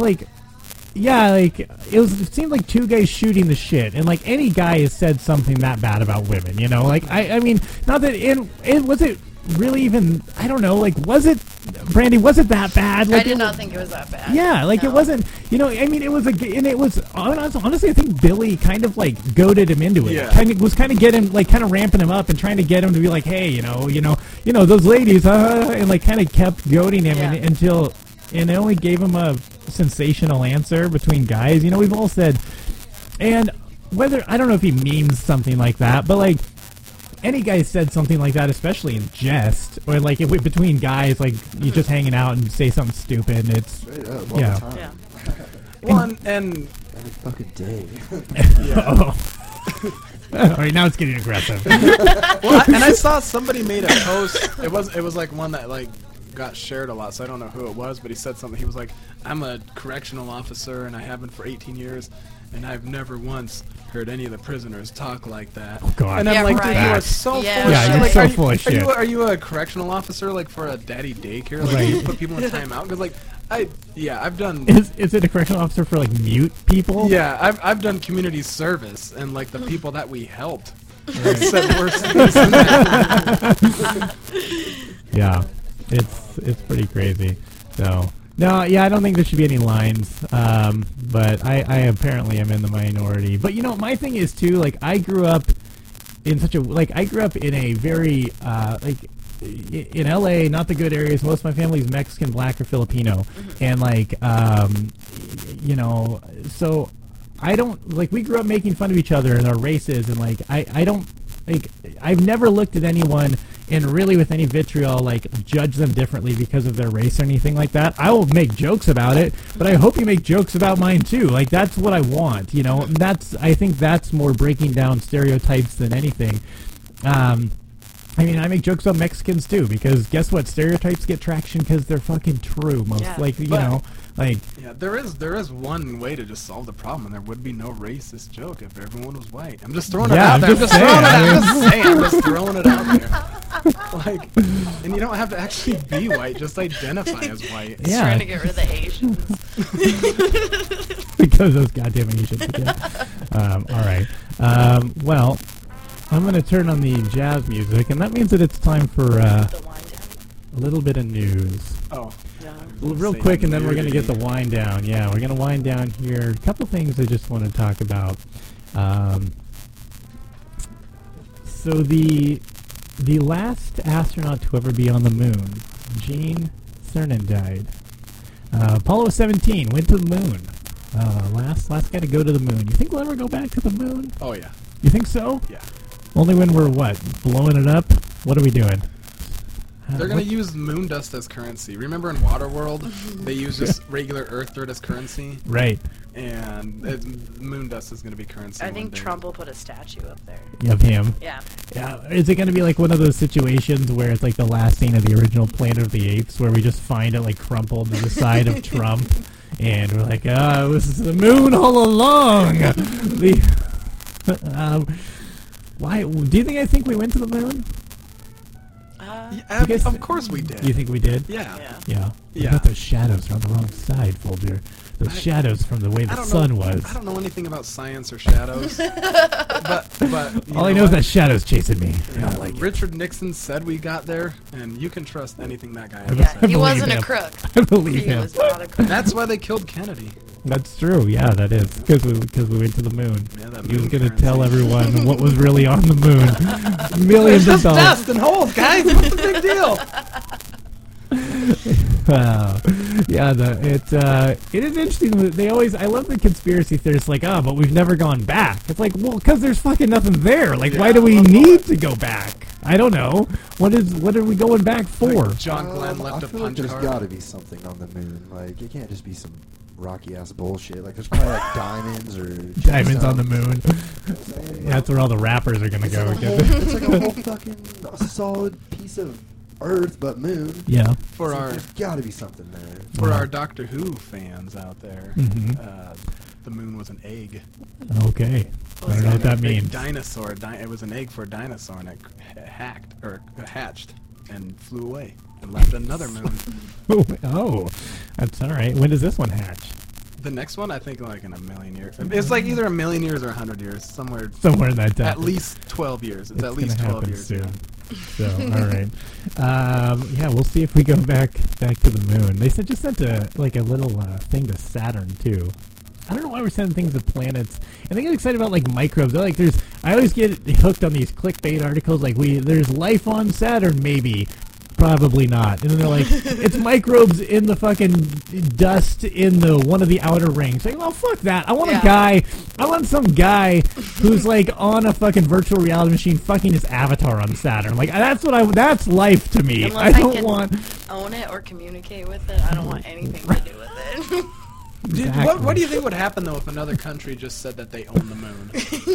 it seemed like two guys shooting the shit, and like any guy has said something that bad about women, I mean, not that it was it really even, I don't know, was it, Brandy, was it that bad? I did not think it was that bad. Yeah, it wasn't, I mean, it was honestly, I think Billy kind of goaded him into it. Yeah. Kind of getting kind of ramping him up and trying to get him to be like, hey, those ladies, and kind of kept goading him until, they only gave him a sensational answer between guys. We've all said, and whether, I don't know if he means something like that, but any guy said something like that, especially in jest, or between guys, you just hanging out and say something stupid, and it's Straight up, all the time. Yeah. Well, and every fucking day. All right, now it's getting aggressive. Well, and I saw somebody made a post. It was one that got shared a lot, so I don't know who it was, but he said something. He was like, I'm a correctional officer, and I have been for 18 years, and I've never once heard any of the prisoners talk like that. Oh, God. And I'm Yeah, like, right. dude, you are so full of shit. Yeah, you're so full of shit. Are you a correctional officer, for a daddy daycare? Right. You put people in timeout? Because, I've done... Is it a correctional officer for mute people? Yeah, I've done community service, and the people that we helped said worse things than that. Yeah, it's pretty crazy. So no, yeah, I don't think there should be any lines. But I apparently am in the minority. But my thing is too. I grew up in I grew up in a very in LA, not the good areas. Most of my family is Mexican, Black, or Filipino, and so I don't we grew up making fun of each other and our races, and I don't I've never looked at anyone and really with any vitriol judge them differently because of their race or anything like that. I will make jokes about it, but I hope you make jokes about mine too. That's what I want, I think that's more breaking down stereotypes than anything. I mean, I make jokes about Mexicans too, because guess what? Stereotypes get traction because they're fucking true. Most Yeah, there is one way to just solve the problem, and there would be no racist joke if everyone was white. I'm just throwing it out there. I'm just throwing it out there. And you don't have to actually be white; just identify as white. He's trying to get rid of the Asians. Because those goddamn Asians. All right. Well, I'm going to turn on the jazz music, and that means that it's time for a little bit of news. Oh. Real quick, and then we're going to get the wind down. Yeah, we're going to wind down here. A couple things I just want to talk about. So the last astronaut to ever be on the moon, Gene Cernan, died. Apollo 17 went to the moon. Last guy to go to the moon. You think we'll ever go back to the moon? Oh, yeah. You think so? Yeah. Only when we're, blowing it up? What are we doing? They're going to use moon dust as currency. Remember in Waterworld, they use just regular Earth dirt as currency? Right. And moon dust is going to be currency. I think Trump will put a statue up there. Of him? Yeah. Yeah. Is it going to be like one of those situations where it's like the last scene of the original Planet of the Apes where we just find it like crumpled to the side of Trump and we're like, this is the moon all along. Why? Do you think we went to the moon? Of course we did. You think we did? Yeah. Yeah. What about those shadows are on the wrong side, Folger? Those shadows from the way the sun was. I don't know anything about science or shadows. but all I know is that shadow's chasing me. Yeah, I don't like Richard Nixon said we got there, and you can trust anything that guy said. He wasn't a crook. I believe him. Was not a crook. That's why they killed Kennedy. That's true. Yeah, that is because we went to the moon. Yeah, that he was moon going to currency. tell everyone what was really on the moon. Millions of It's just dollars. dust and holes, guys. What's the big deal? Yeah, it is interesting. That I love the conspiracy theorists like, but we've never gone back. It's like, well, because there's fucking nothing there. Like, why do we need to go back? I don't know. What are we going back for? Like John Glenn left I a feel like punch there's card. got to be something on the moon. Like, it can't just be some rocky ass bullshit. Like, there's probably like diamonds or Diamonds on the moon. Yeah, that's where all the rappers are gonna go. It's like a whole fucking solid piece of Earth, but moon. Yeah. For our, there's got to be something there. For our Doctor Who fans out there, the moon was an egg. Okay. I don't know what that means. Dinosaur. It was an egg for a dinosaur, and it hatched and flew away and left another moon. Oh, that's all right. When does this one hatch? The next one, I think, like in a million years. It's like either a million years or 100 years, somewhere in that time. At least 12 years. It's at least gonna 12 happen years soon. So, all right. Yeah, we'll see if we go back to the moon. They just sent a little thing to Saturn too. I don't know why we're sending things to planets. And they get excited about like microbes. They're like, I always get hooked on these clickbait articles. Like, there's life on Saturn, maybe. Probably not. And then they're like, it's microbes in the fucking dust in one of the outer rings. Like, well, fuck that. I want some guy who's like on a fucking virtual reality machine fucking his avatar on Saturn. Like, that's life to me. Unless I don't want own it or communicate with it, I don't want anything to do with it. Exactly. What do you think would happen though if another country just said that they own the moon?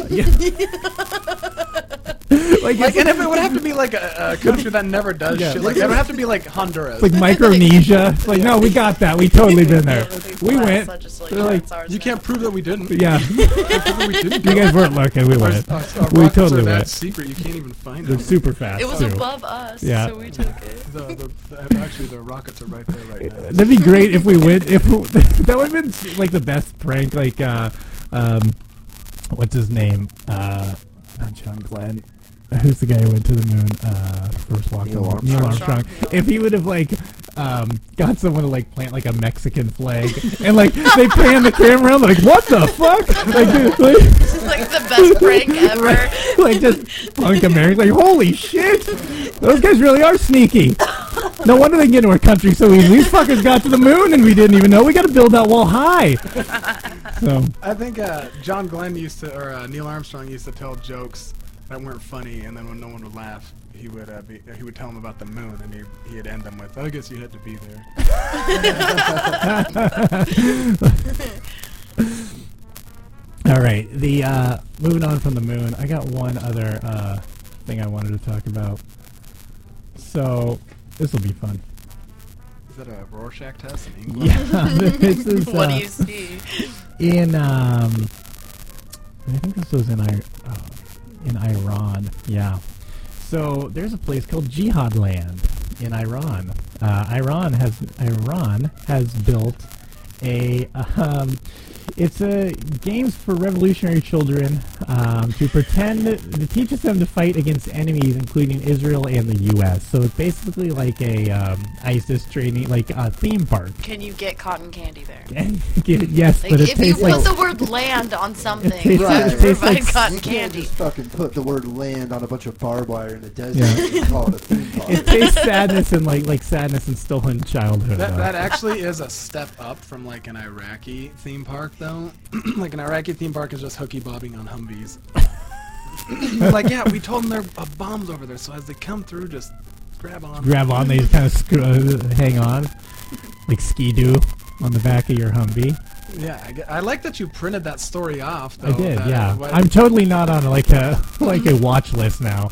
And if it would have to be like a country that never does shit, like it would have to be like Honduras, like Micronesia. It's like, no, we got that. We totally been there. We went. They're like, you can't prove that we didn't. Yeah, you guys weren't looking. We went. Our We rockets totally are that went. secret. You can't even find They're them. super fast. It was too. above us, Yeah. so we took it. Actually, the rockets are right there, right now. That'd be great if we went. That would have been like the best prank. Like, what's his name? Not John Glenn. Who's the guy who went to the moon? First walk. Neil Armstrong. Neil Armstrong. If he would have like got someone to like plant like a Mexican flag and like they pan the camera around, like, what the fuck? Like, This is like the best prank ever. Like just punk America. Like, holy shit, those guys really are sneaky. No wonder they can get into our country so easily. These fuckers got to the moon and we didn't even know. We got to build that wall high. So I think John Glenn or Neil Armstrong used to tell jokes that weren't funny, and then when no one would laugh, he would tell them about the moon, and he'd end them with, "I guess you had to be there." all right, moving on from the moon, I got one other thing I wanted to talk about. So this will be fun. Is that a Rorschach test in England? Yeah, this is. What do you see? In I think this was in Iran. Yeah. So there's a place called Jihad Land in Iran. Iran has built it's a games for revolutionary children to teaches them to fight against enemies, including Israel and the U.S. So it's basically like a ISIS training, like a theme park. Can you get cotton candy there? Yes, like, but it if you tastes put like the word land on something, tastes you like- can tastes provide like cotton You can't candy. just fucking put the word land on a bunch of barbed wire in the desert Yeah. and call it a theme park. it tastes sadness and like sadness and stolen childhood. That actually is a step up from like an Iraqi theme park, though. Like an Iraqi theme park is just hooky bobbing on Humvees. Like, yeah, we told them there are bombs over there, so as they come through, just Grab on. Grab on. They kind of hang on, like Ski-Doo on the back of your Humvee. Yeah, I like that you printed that story off. Though, I did, yeah. I'm totally not on like a watch list now.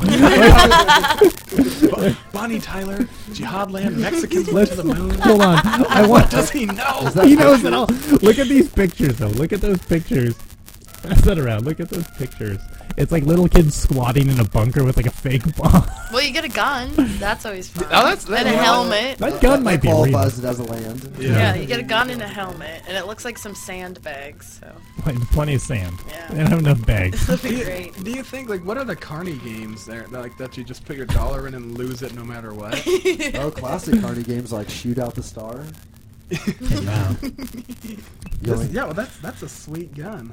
Bonnie Tyler, Jihadland, Mexicans went to the moon. Hold on. What does he know? He knows it all. Look at these pictures, though. Look at those pictures. Pass that around. Look at those pictures. It's like little kids squatting in a bunker with like a fake bomb. Well, you get a gun. That's always fun. Oh, that's and a helmet. That gun might be qualifies it as a land. Yeah, you get a gun and a helmet, and it looks like some sandbags. So. Plenty of sand. Yeah. They don't have enough bags. That'd be great. Do you think, like, what are the Carney games there, like, that you just put your dollar in and lose it no matter what? Oh, classic Carney games like Shoot Out the Star. Yeah. Yeah, well, that's a sweet gun.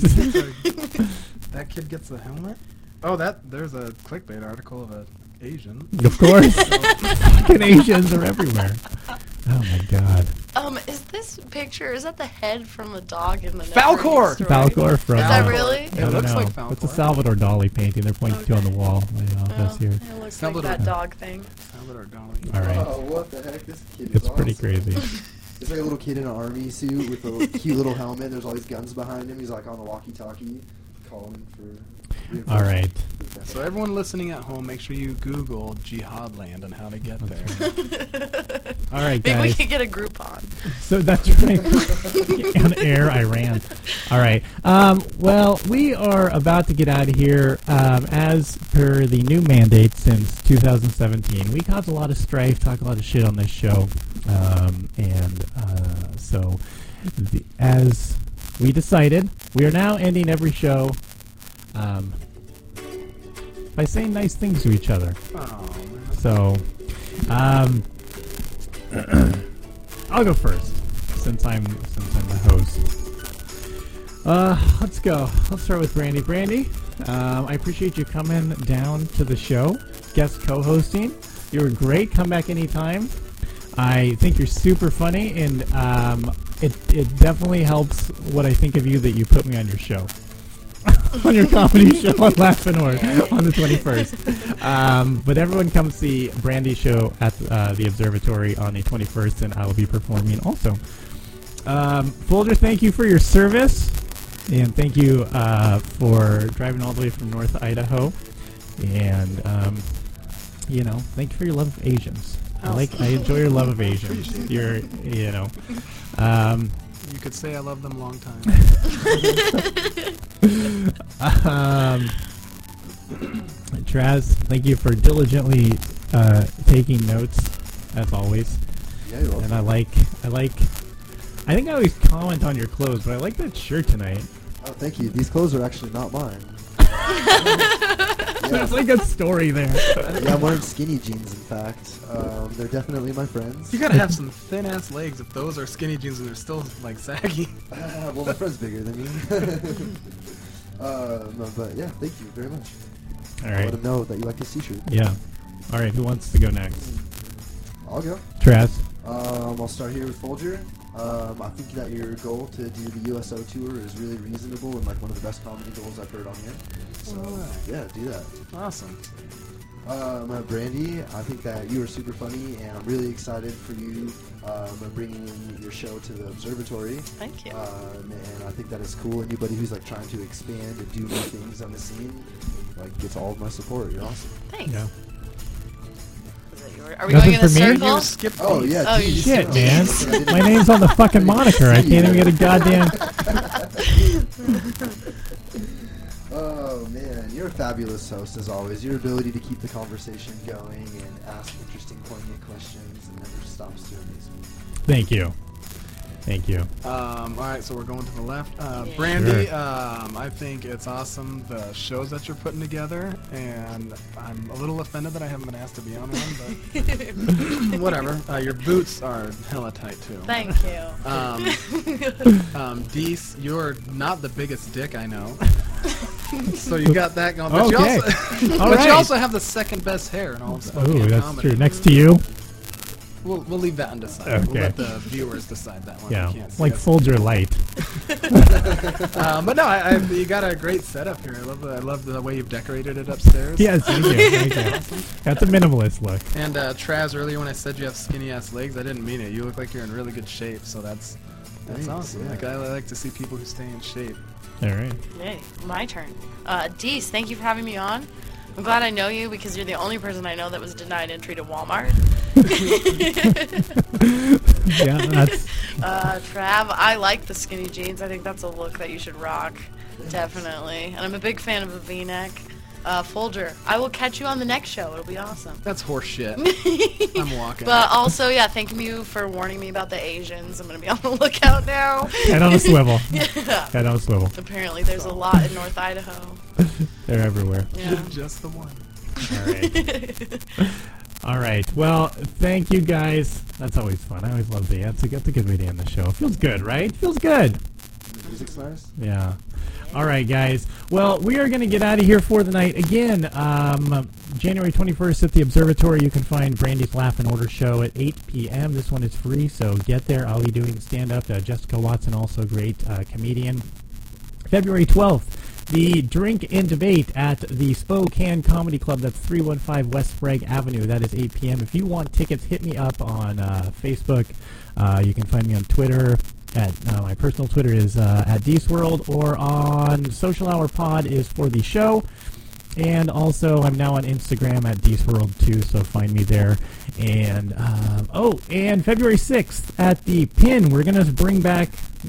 That kid gets a helmet. Oh, there's a clickbait article of an Asian. Of course. Fucking Asians are everywhere. Oh my god. Is this picture, is that the head from a dog in the Falcor! Falcor from... Is that really? It looks like Falcor. It's a Salvador Dali painting they're pointing to on the wall in the office here. It looks like that dog thing. Salvador Dali. All right. Oh, what the heck? This kid is It's pretty awesome. crazy. It's like a little kid in an army suit with a cute little helmet. There's all these guns behind him. He's like on the walkie-talkie calling for... All right. So everyone listening at home, make sure you Google Jihadland and how to get there. All right, Maybe we guys. could get a Groupon. So that's right. On air, Iran. All right. Well, we are about to get out of here. As per the new mandate since 2017, we caused a lot of strife, talk a lot of shit on this show. So as we decided, we are now ending every show by saying nice things to each other. Oh, So, I'll go first since I'm the host. Let's go. Let's start with Brandy. Brandy, I appreciate you coming down to the show, guest co-hosting. You were great. Come back anytime. I think you're super funny, and it definitely helps what I think of you that you put me on your show. On your comedy show on Laughing Or on the 21st. But everyone come see Brandy's show at the Observatory on the 21st, and I will be performing also. Folger, thank you for your service, and thank you for driving all the way from North Idaho. And, thank you for your love of Asians. I enjoy your love of Asians. You could say I love them a long time. Traz, thank you for diligently taking notes, as always. Yeah, you're welcome. And I think I always comment on your clothes, but I like that shirt tonight. Oh, thank you. These clothes are actually not mine. There's like a story there. Yeah, I'm wearing skinny jeans, in fact. They're definitely my friends. You gotta have some thin ass legs if those are skinny jeans and they're still like saggy. Well, my friend's bigger than me. No, but yeah, thank you very much. All I'll right. let him know that you like his t-shirt. Yeah. All right. Who wants to go next? I'll go. Traz. I'll start here with Folger. I think that your goal to do the USO tour is really reasonable and like one of the best comedy goals I've heard on here. So yeah, do that. Awesome. Brandy, I think that you are super funny, and I'm really excited for you bringing in your show to the Observatory. Thank you. And I think that is cool. Anybody who's like trying to expand and do new things on the scene, like gets all of my support. You're awesome. Thanks. Yeah. Are we Nothing going in a for me? circle? You skipped Oh these. yeah, Oh, geez. Shit, Oh, man. shit. My name's on the fucking moniker. I can't even get a goddamn... Oh man, you're a fabulous host as always. Your ability to keep the conversation going and ask interesting, poignant questions and never stops to amaze me. Thank you. Thank you. All right, so we're going to the left. Brandy, Sure. I think it's awesome, the shows that you're putting together, and I'm a little offended that I haven't been asked to be on one, but whatever. Your boots are hella tight, too. Thank you. Deese, you're not the biggest dick I know. So you got that going. But, Okay. you, also, All but right. you also have the second best hair in all of Oh, Spokane that's comedy. true. Next to you. We'll leave that undecided. Okay. We'll let the viewers decide that one. Yeah, We can't see like us. Folger Light. But no, you got a great setup here. I love the way you've decorated it upstairs. Yes, thank you. Thank you. Awesome. That's a minimalist look. And Traz, earlier when I said you have skinny ass legs, I didn't mean it. You look like you're in really good shape, so that's Thanks, awesome. yeah. Like I like to see people who stay in shape. All right. Yay, my turn. Dees, thank you for having me on. I'm glad I know you because you're the only person I know that was denied entry to Walmart. Yeah, that's. Trav, I like the skinny jeans. I think that's a look that you should rock. Definitely. And I'm a big fan of a V-neck. Folger, I will catch you on the next show. It'll be awesome. That's horse shit. I'm walking. But also, yeah, thank you for warning me about the Asians. I'm going to be on the lookout now. Head on a swivel. Yeah. Head on a swivel. Apparently, there's a lot in North Idaho. They're everywhere. Yeah. Just the one. All right. All right. Well, thank you guys. That's always fun. I always love the. That's a good way to end the show. It feels good, right? Feels good. The music's nice. Yeah. All right, guys. Well, we are going to get out of here for the night. Again, January 21st at the Observatory, you can find Brandy's Laugh and Order show at 8 p.m. This one is free, so get there. I'll be doing stand-up. Jessica Watson, also a great comedian. February 12th, the Drink and Debate at the Spokane Comedy Club. That's 315 West Sprague Avenue. That is 8 p.m. If you want tickets, hit me up on Facebook. You can find me on Twitter. My personal Twitter is at DeesWorld, or on Social Hour Pod is for the show. And also, I'm now on Instagram at DeesWorld too, so find me there. And and February 6th at the Pin, we're going to bring back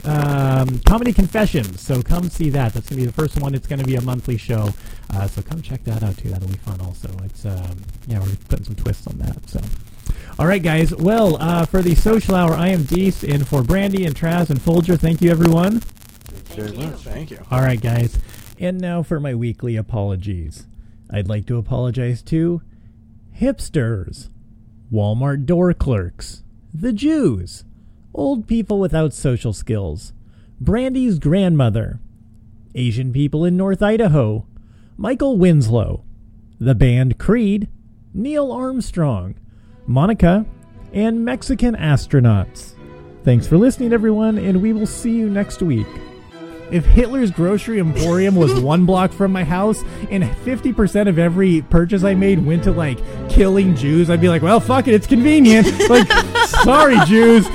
Comedy Confessions. So come see that. That's going to be the first one. It's going to be a monthly show. So come check that out too. That'll be fun also. It's we're putting some twists on that. So. All right, guys. Well, for the Social Hour, I am Dees, and for Brandy and Traz and Folger, thank you, everyone. Thank you very much. Thank you. All right, guys. And now for my weekly apologies. I'd like to apologize to hipsters, Walmart door clerks, the Jews, old people without social skills, Brandy's grandmother, Asian people in North Idaho, Michael Winslow, the band Creed, Neil Armstrong, Monica, and Mexican astronauts. Thanks for listening, everyone, and we will see you next week. If Hitler's Grocery Emporium was one block from my house and 50% of every purchase I made went to, like, killing Jews, I'd be like, well, fuck it, it's convenient. Like, sorry, Jews.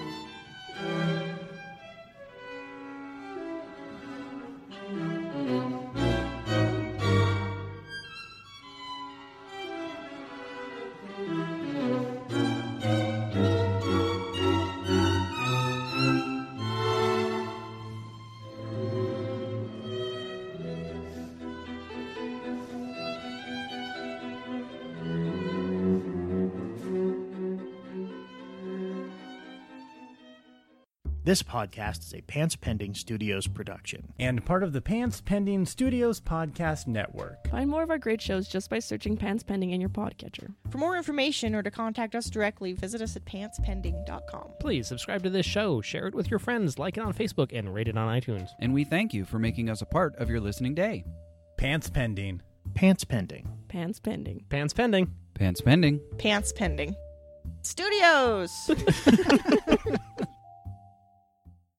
This podcast is a Pants Pending Studios production. And part of the Pants Pending Studios podcast network. Find more of our great shows just by searching Pants Pending in your podcatcher. For more information or to contact us directly, visit us at pantspending.com. Please subscribe to this show, share it with your friends, like it on Facebook, and rate it on iTunes. And we thank you for making us a part of your listening day. Pants Pending. Pants Pending. Pants Pending. Pants Pending. Pants Pending. Pants Pending. Studios!